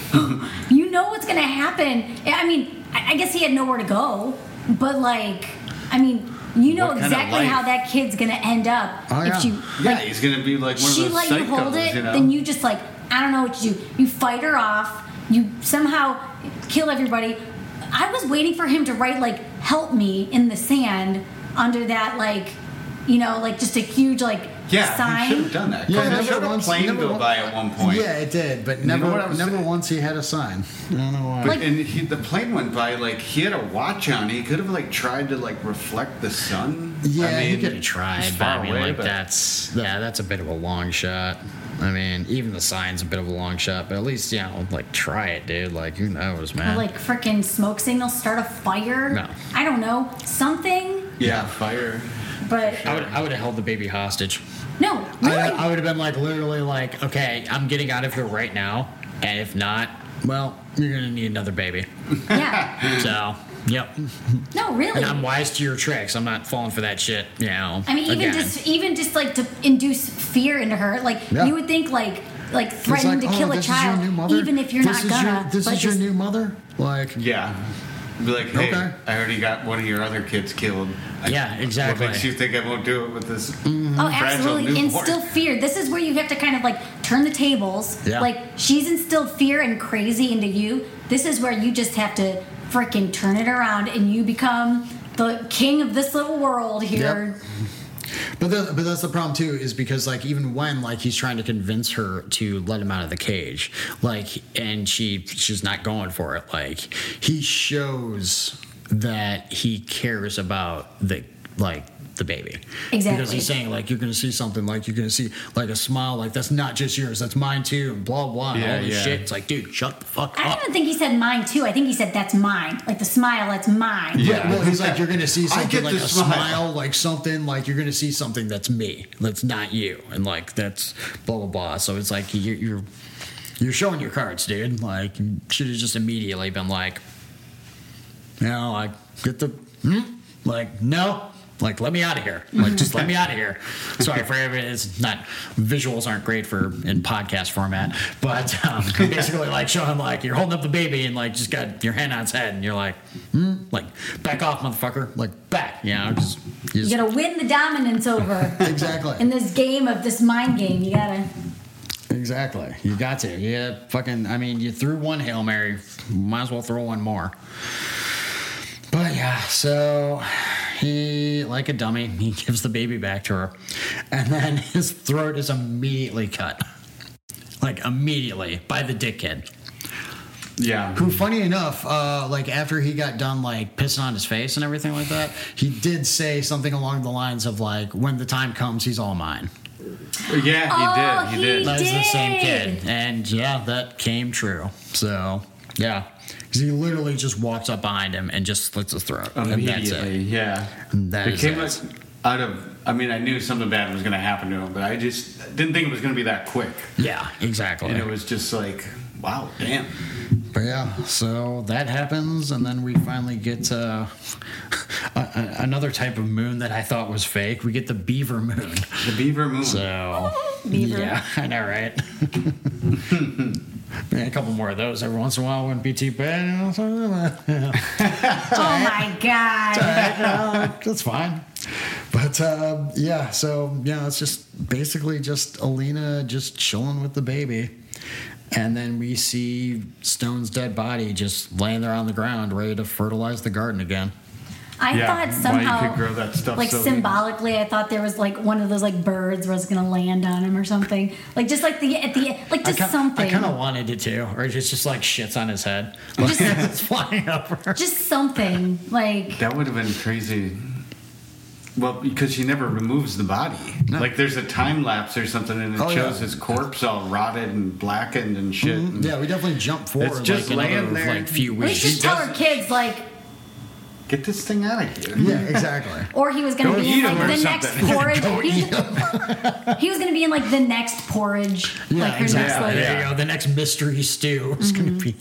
You know what's gonna happen? I mean, I I guess he had nowhere to go, but like, I mean, you know What kind of exactly life? how that kid's gonna end up Oh, yeah. if you. Yeah, Like, he's gonna be like one of she those let psychos, you hold it, you know? then you just like, I don't know what you do. You fight her off. You somehow kill everybody. I was waiting for him to write like "help me" in the sand under that like, you know, like just a huge like Yeah, sign. he should have done that. Yeah, Yeah, never he showed a once- plane never go once- by at one point. yeah, it did, but You know never, what I was never saying? once he had a sign. I don't know why. But, Like- and he, the plane went by like he had a watch on. He could have like tried to like reflect the sun. Yeah, I he mean, could have tried, it's but I far mean, away, like but- that's yeah, that's a bit of a long shot. I mean, even the sign's a bit of a long shot, but at least you know, like try it, dude. Like who knows, man? Or like freaking smoke signal, start a fire. No. I don't know something, yeah, fire. but I would I would have held the baby hostage. no, really. I, I would have been like literally like, okay, I'm getting out of here right now, and if not, well, you're gonna need another baby. yeah, So, yep. no, really. And I'm wise to your tricks. I'm not falling for that shit. You know. I mean, even again. just even just like to induce fear into her, like Yeah. you would think like like It's threatening like, to kill oh, a this is your child, new mother? even if you're this not is gonna. Your, this but is your just- new mother. Like, Yeah. Be like, hey, Okay. I already got one of your other kids killed. I- Yeah, exactly. What makes you think I won't do it with this? Oh, absolutely. newborn. Instill fear. This is where you have to kind of like turn the tables. Yeah. Like she's instilled fear and crazy into you. This is where you just have to freaking turn it around and you become the king of this little world here. But the, but that's the problem too, is because like even when like he's trying to convince her to let him out of the cage, like, and she she's not going for it. Like he shows that he cares about the like the baby. Exactly. Because he's saying like you're gonna see something, like you're gonna see like a smile, like that's not just yours, that's mine too, and blah blah and Yeah, all this yeah. shit. It's like, dude, shut the fuck I up. don't even think he said mine too. I think he said that's mine. Like the smile, that's mine. Yeah, well, he's like, you're gonna see I something get like the a smile. smile, like something, like you're gonna see something that's me, that's not you, and like that's blah blah blah. So it's like you're you're, you're showing your cards, dude. Like, you should have just immediately been like, you know, like get the, hmm? like no, Like, let me out of here. Like, just let me out of here. Sorry for everyone. It's not, visuals aren't great for in podcast format, but um, basically, like, showing, like, you're holding up the baby and, like, just got your hand on its head, and you're like, hmm? Like, back off, motherfucker. Like, back. You know, just. You, just, You gotta win the dominance over. Exactly. In this game of this mind game, you gotta. Exactly. You got to. Yeah, fucking, I mean, you threw one Hail Mary. Might as well throw one more. But, yeah, so. He, like a dummy, he gives the baby back to her, and then his throat is immediately cut. Like, immediately, by the dickhead. Yeah. Who, funny enough, uh, like, after he got done, like, pissing on his face and everything like that, he did say something along the lines of, like, when the time comes, he's all mine. Yeah, he Oh, did. He, he did. That is the same did. kid. And, yeah, that came true. So, yeah. Because he literally just walks up behind him and just slits his throat. And that's Immediately, it. yeah. And that it is came it. out of. I mean, I knew something bad was going to happen to him, but I just didn't think it was going to be that quick. Yeah, exactly. And it was just like, wow, damn. But yeah, so that happens, and then we finally get uh, a, a, another type of moon that I thought was fake. We get the beaver moon. The beaver moon. So, Beaver. yeah, I know, right? A couple more of those every once in a while wouldn't be too bad. You know? So, yeah. Oh my god. Uh, that's fine. But uh, yeah, so yeah, it's just basically just Alina just chilling with the baby. And then we see Stone's dead body just laying there on the ground, ready to fertilize the garden again. I Yeah, thought why you somehow, could grow that stuff like so symbolically, I thought there was like one of those like birds was gonna land on him or something. Like just like the at the like just I kinda, something. I kind of wanted it to, or it's just like shits on his head, like it's flying over. Just something like. That would have been crazy. Well, because she never removes the body. No. Like there's a time lapse or something, and it Oh, shows yeah. his corpse all rotted and blackened and shit. Mhm. And Yeah, we definitely jump forward. It's just like laying another, there. like few At least weeks. just tell her kids like, Get this thing out of here. Yeah, exactly. or he was gonna Go be eat in 'em like or the next something. porridge. Go he, eat was, he was gonna be in like the next porridge. Yeah, like her exactly. next like. There you go. The next mystery stew is going to be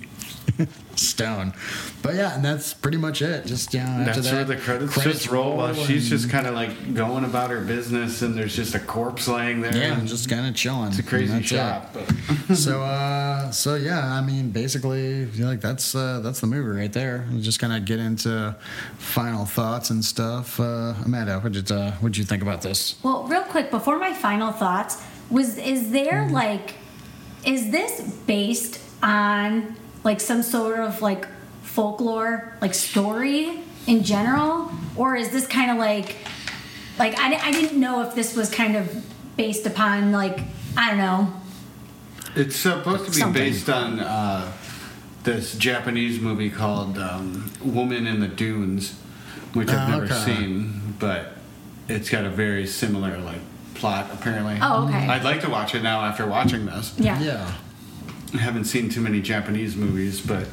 Stone. But yeah, and that's pretty much it. Just yeah, after That's that, where the credits, just roll. While she's and- just kind of like going about her business, and there's just a corpse laying there. yeah, and just kind of chilling. it's a crazy And that's it. shot. But so uh so yeah, I mean basically like that's uh that's the movie right there. We'll just kind of get into final thoughts and stuff. uh Amanda, what'd you uh, what'd you think about this? Well, real quick before my final thoughts, was is there like, is this based on like some sort of like folklore, like story in general, or is this kind of like, like I, I didn't know if this was kind of based upon like I don't know. it's supposed to be Something. based on uh, this Japanese movie called um, "Woman in the Dunes," which I've Oh, never okay. seen, but it's got a very similar like plot apparently. Oh, okay. I'd like to watch it now after watching this. Yeah. Yeah. I haven't seen too many Japanese movies, but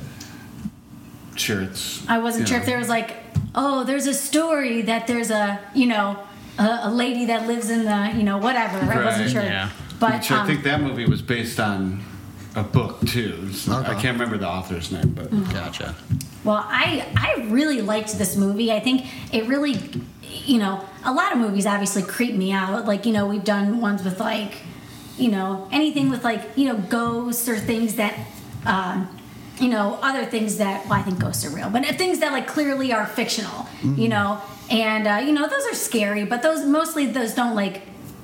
sure, it's. I wasn't you sure know. if there was like, oh, there's a story that there's a, you know, a, a lady that lives in the, you know, whatever. I wasn't Right, sure. yeah. But Which I um, think that movie was based on a book too. So Okay. I can't remember the author's name, but Gotcha. well, I I really liked this movie. I think it really, you know, a lot of movies obviously creep me out. Like, you know, we've done ones with like, you know, anything with like, you know, ghosts or things that, um, you know, other things that, well, I think ghosts are real, but things that like clearly are fictional, you know, and, uh, you know, those are scary, but those, mostly those don't like,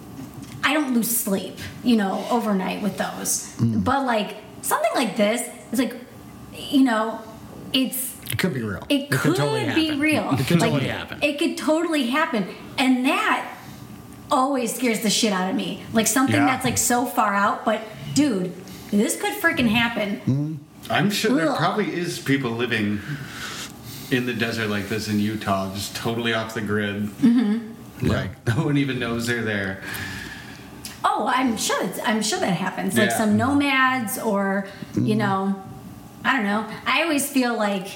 I don't lose sleep, you know, overnight with those. But like, something like this, it's like, you know, it's, It could be real. it, could, totally be happen. real. It could Like, totally happen. It could totally happen. And that always scares the shit out of me. Like something Yeah. that's like so far out, but dude, this could freaking happen. I'm sure there Ugh. probably is people living in the desert like this in Utah, just totally off the grid. Mm-hmm. Like no one even knows they're there. Oh, I'm sure it's, I'm sure that happens. Like Yeah. some nomads or, you know, I don't know. I always feel like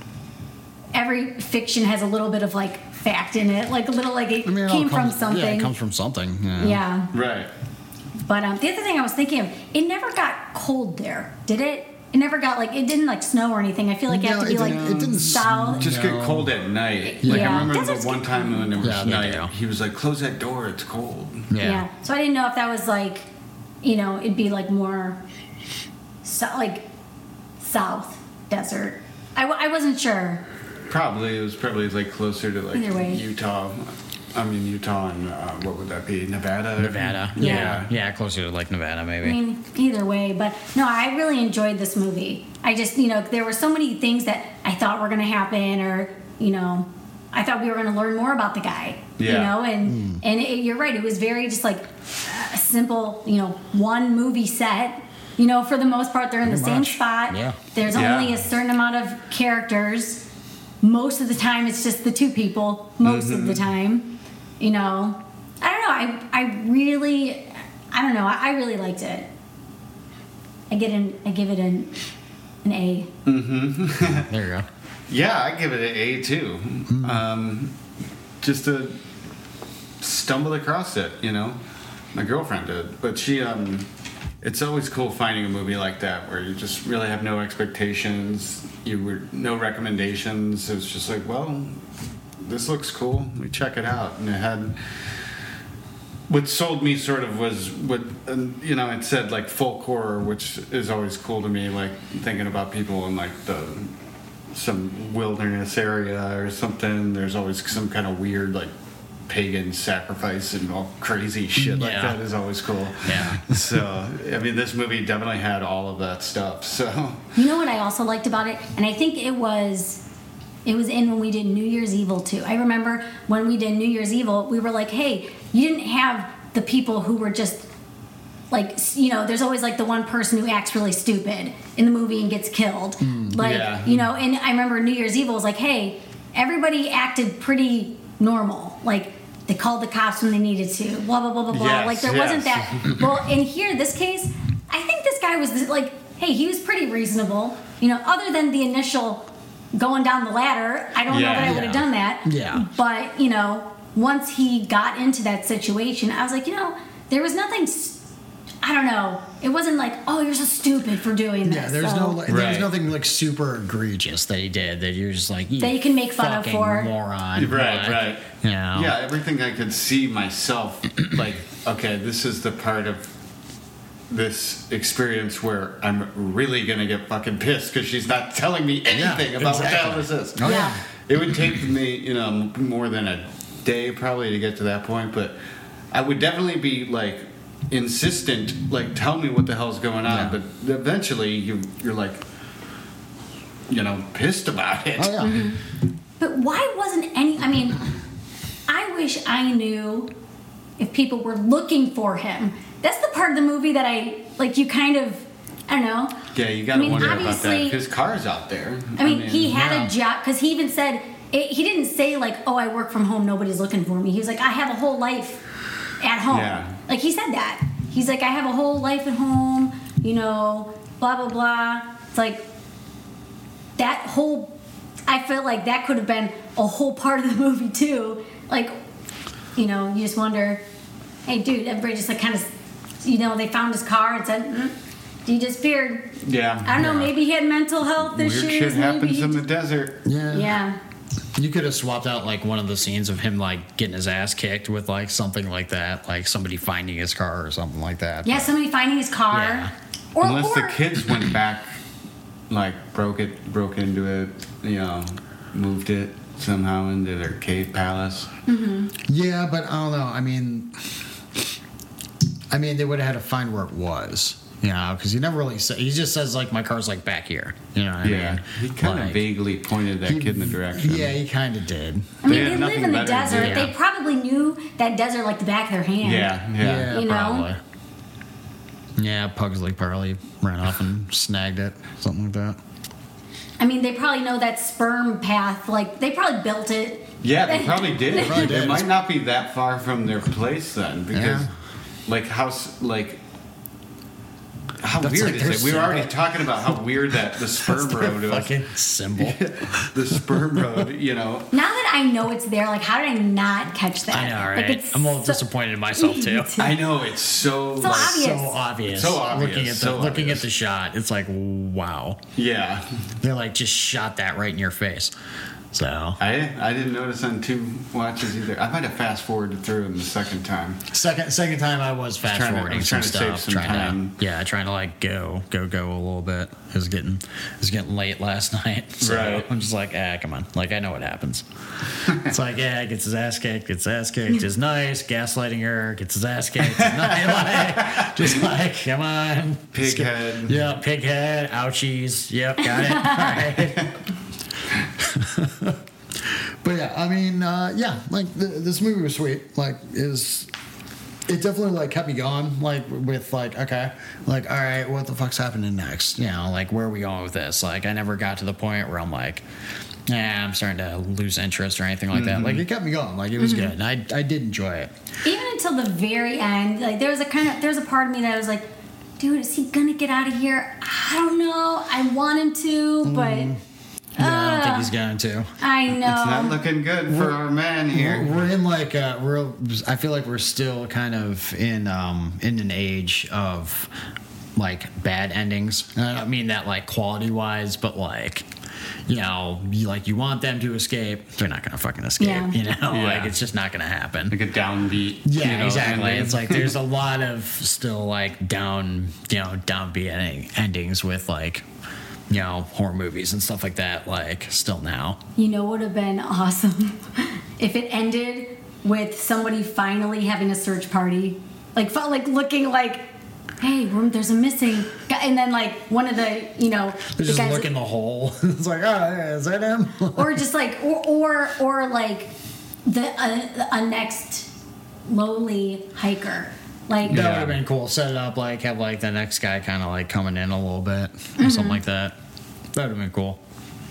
every fiction has a little bit of like fact in it, like a little like it I mean, it all came comes- from something. Yeah, it comes from something. Yeah. Yeah. Right. But um, the other thing I was thinking of, it never got cold there, did it? it never got like it didn't like snow or anything. I feel like it No, had to be it like didn't- it didn't south. Just No. get cold at night. Like Yeah. I remember Deserts the one get time when it was Yeah, they night, do. he was like, "Close that door, it's cold." Yeah. Yeah. So I didn't know if that was like, you know, it'd be like more, so, like, south desert. I, w- I wasn't sure. Probably it was probably like closer to like Either way. Utah. I mean Utah and uh, what would that be? Nevada. Nevada. Yeah. Yeah. Yeah, closer to like Nevada, I maybe. mean, either way. But no, I really enjoyed this movie. I just, you know, there were so many things that I thought were going to happen, or, you know, I thought we were going to learn more about the guy. You Yeah. know, and and it, you're right. It was very just like a simple, you know, one movie set. You know, for the most part, they're in the Pretty same much. spot. Yeah. There's Yeah. only a certain amount of characters. Most of the time, it's just the two people. Most of the time, you know. I don't know. I I really, I don't know. I, I really liked it. I get an I give it an an A. There you go. Yeah, I give it an A too. Um, just to stumble across it, you know. My girlfriend did, but she. Um, it's always cool finding a movie like that where you just really have no expectations. You were no recommendations. It was just like, well, this looks cool. We check it out, and it had. What sold me sort of was what um, you know. It said like folk horror, which is always cool to me. Like thinking about people in like the some wilderness area or something. There's always some kind of weird like pagan sacrifice and all crazy shit like Yeah. that is always cool. Yeah. So I mean, this movie definitely had all of that stuff. So You know what I also liked about it, and I think it was, it was in when we did New Year's Evil too. I remember when we did New Year's Evil, we were like, hey, you didn't have the people who were just like, you know, there's always like the one person who acts really stupid in the movie and gets killed. like, yeah. you know, and I remember New Year's Evil was like, hey, everybody acted pretty normal. Like, they called the cops when they needed to, blah, blah, blah, blah, blah. Yes, like, there yes. wasn't that. Well, in here, this case, I think this guy was like, hey, he was pretty reasonable. You know, other than the initial going down the ladder, I don't know Yeah. that I would have Yeah. done that. Yeah. But, you know, once he got into that situation, I was like, you know, there was nothing, s- I don't know. It wasn't like, oh, you're so stupid for doing this. Yeah, there's So- no like, there's Right. nothing like super egregious that he did that you're just like That you can make fun of fucking for. moron. right, but, right. You know. Yeah, everything I could see myself like, okay, this is the part of this experience where I'm really gonna get fucking pissed because she's not telling me anything Yeah, about what the hell exactly. this is. Oh, Yeah. It would take me, you know, more than a day probably to get to that point, but I would definitely be like insistent, like tell me what the hell's going on. Yeah. But eventually, you you're like, you know, pissed about it. Oh yeah. But why wasn't any? I mean, I wish I knew if people were looking for him. That's the part of the movie that I like. You kind of, I don't know. Yeah, you gotta I mean, wonder about that. obviously- His car's out there. I mean, he had yeah. a job because he even said it, he didn't say like, "Oh, I work from home. Nobody's looking for me." He was like, "I have a whole life at home." Yeah. Like he said that. He's like, "I have a whole life at home." You know, blah blah blah. It's like that whole. I feel like that could have been a whole part of the movie too. Like, you know, you just wonder, hey, dude, everybody just like kind of, you know, they found his car and said, mm, he disappeared. Yeah. I don't know. Yeah. Maybe he had mental health Weird issues. shit maybe happens he in the just- desert. Yeah. Yeah. You could have swapped out like one of the scenes of him like getting his ass kicked with like something like that, like somebody finding his car or something like that. Yeah, somebody finding his car. Yeah. Or, Unless or the kids went back, like broke it, broke into it, you know, moved it somehow into their cave palace. Yeah, but I don't know. I mean, I mean, they would have had to find where it was, you know, because he never really said. He just says like, "My car's like back here," you know what I Yeah, mean? he kind of Like, vaguely pointed that he- kid in the direction. Yeah, he kind of did. I mean, They they, had live nothing in the better to do. desert. Yeah. They probably knew that desert like the back of their hand. yeah, yeah. You know? probably. Yeah, Pugsley probably ran off and snagged it, something like that. I mean, they probably know that sperm path. Like, they probably built it. Yeah, they probably did. They probably It did. might not be that far from their place then, because, Yeah. like, how s- like. How That's weird like is their it? We were already symbol. talking about how weird that the sperm road was. Fucking symbol. The sperm road, you know. Now that I know it's there? Like, how did I not catch that? I know, right? Like, it's I'm a little so- disappointed in myself too. I know it's so So like, obvious. So obvious. So obvious, Looking at the so looking obvious. at the shot, it's like wow. yeah. They're like just shot that right in your face. So I I didn't notice on two watches either. I might have fast forwarded through them the second time. second second time I was fast trying to- I forwarding was some trying to save stuff, some trying time. to yeah, trying to like go go go a little bit. It was getting it was getting late last night, so Right. I'm just like, ah, come on, like I know what happens. It's like yeah, gets his ass kicked, gets his ass kicked, is nice, gaslighting her, gets his ass kicked, is nice, like, just like come on, Pig Skip- head. yeah, pig head, ouchies, yep, got it, all right. But yeah, I mean, uh, yeah, like th- this movie was sweet. Like, is it definitely like kept me going? Like with like, okay, like all right, what the fuck's happening next? You know, like where are we going with this? Like, I never got to the point where I'm like, yeah, I'm starting to lose interest or anything like that. Like it kept me going. Like it was good. And I I did enjoy it. Even until the very end, like there was a kind of there was a part of me that was like, dude, is he gonna get out of here? I don't know. I want him to, but Yeah, I don't think uh, he's going to. I know. It's not looking good for our man We're, here. we're in like uh we're I feel like we're still kind of in um in an age of like bad endings. And I don't mean that like quality wise, but like you know, you, like you want them to escape, they're not gonna fucking escape. Yeah. You know, Yeah. like it's just not gonna happen. Like a downbeat. Yeah, you know, exactly. ending. It's like there's a lot of still like down, you know, downbeat ending, endings with like, you know, horror movies and stuff like that. Like still now. You know what would have been awesome if it ended with somebody finally having a search party, like felt like looking like, hey, we're- there's a missing guy, and then like one of the you know They the just guys, look in the hole. It's like, oh, yeah, is that him? or just like or or or like the uh, a next lowly hiker. Like That would have been cool. Set it up like have like the next guy kind of like coming in a little bit or something like that. That would have been cool.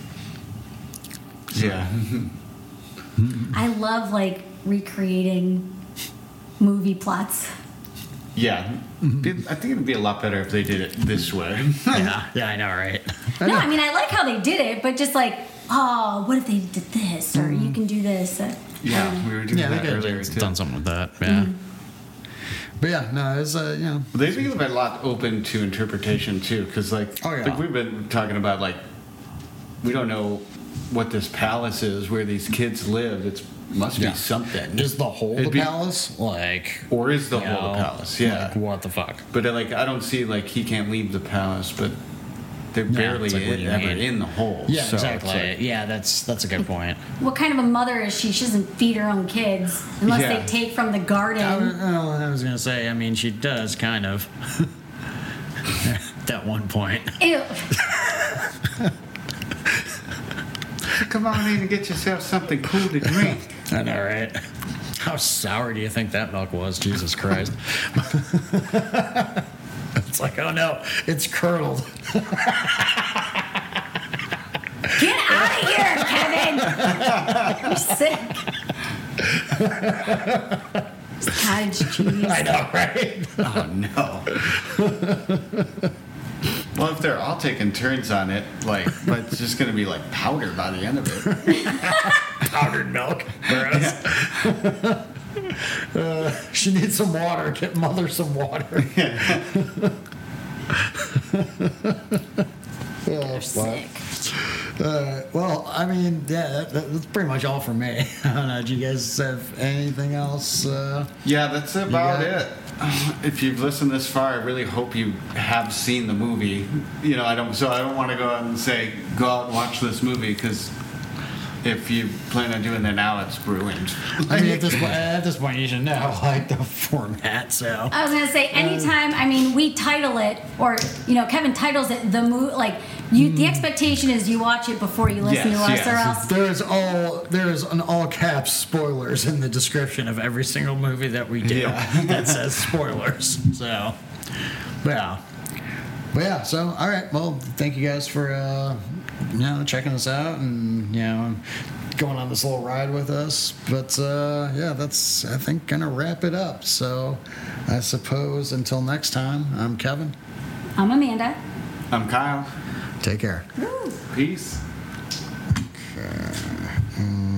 Yeah. I love like recreating movie plots. Yeah. Be- I think it'd be a lot better if they did it this way. Yeah, yeah, I know, right? No, I mean I like how they did it, but just like, oh, what if they did this, or you can do this. Uh, I don't Yeah, know. we were doing Yeah, they that could earlier have too. done something with that. Yeah. But yeah, no, it's uh, you know, They leave it a lot open to interpretation too, because like, Oh, yeah. like we've been talking about, like we don't know what this palace is where these kids live. It's must Yeah. be something. is the whole the It'd be- palace like or is the you whole know, palace? Yeah, like, what the fuck? but uh, like I don't see like he can't leave the palace, but they're Yeah, barely it's like, what do you ever mean? in the hole. Yeah, so it's exactly. like- yeah, that's that's a good point. What kind of a mother is she? She doesn't feed her own kids unless Yeah. they take from the garden. I was, oh, I was gonna say, I mean, she does kind of. At one point. Ew. Come on in and get yourself something cool to drink. I know, right? How sour do you think that milk was? Jesus Christ. It's like, oh no, it's curdled. Get out of here, Kevin! You're sick. It's cottage cheese. I know, right? Oh no. Well, if they're all taking turns on it, like, but it's just gonna be like powder by the end of it. Powdered milk. Gross. Uh, she needs some water. Get mother some water. Oh, Sick. Uh, well, I mean, yeah, that, that, that's pretty much all for me. I don't know. Do you guys have anything else? Uh, Yeah, that's about got- it. If you've listened this far, I really hope you have seen the movie. You know, I don't. So I don't want to go out and say go out and watch this movie because if you plan on doing that now, it's ruined. I mean, at this point, at this point, you should know like the format. So I was gonna say anytime. I mean, we title it, or you know, Kevin titles it the movie. Like you, the expectation is you watch it before you listen Yes, to us, yes. or else. there is all there is an all caps spoilers in the description of every single movie that we do Yeah. that says spoilers. So, but yeah, but yeah. So all right. Well, thank you guys for uh, you know checking us out and you know going on this little ride with us. But uh, yeah, that's I think gonna wrap it up. So I suppose until next time, I'm Kevin. I'm Amanda. I'm Kyle. Take care. Peace. Mm.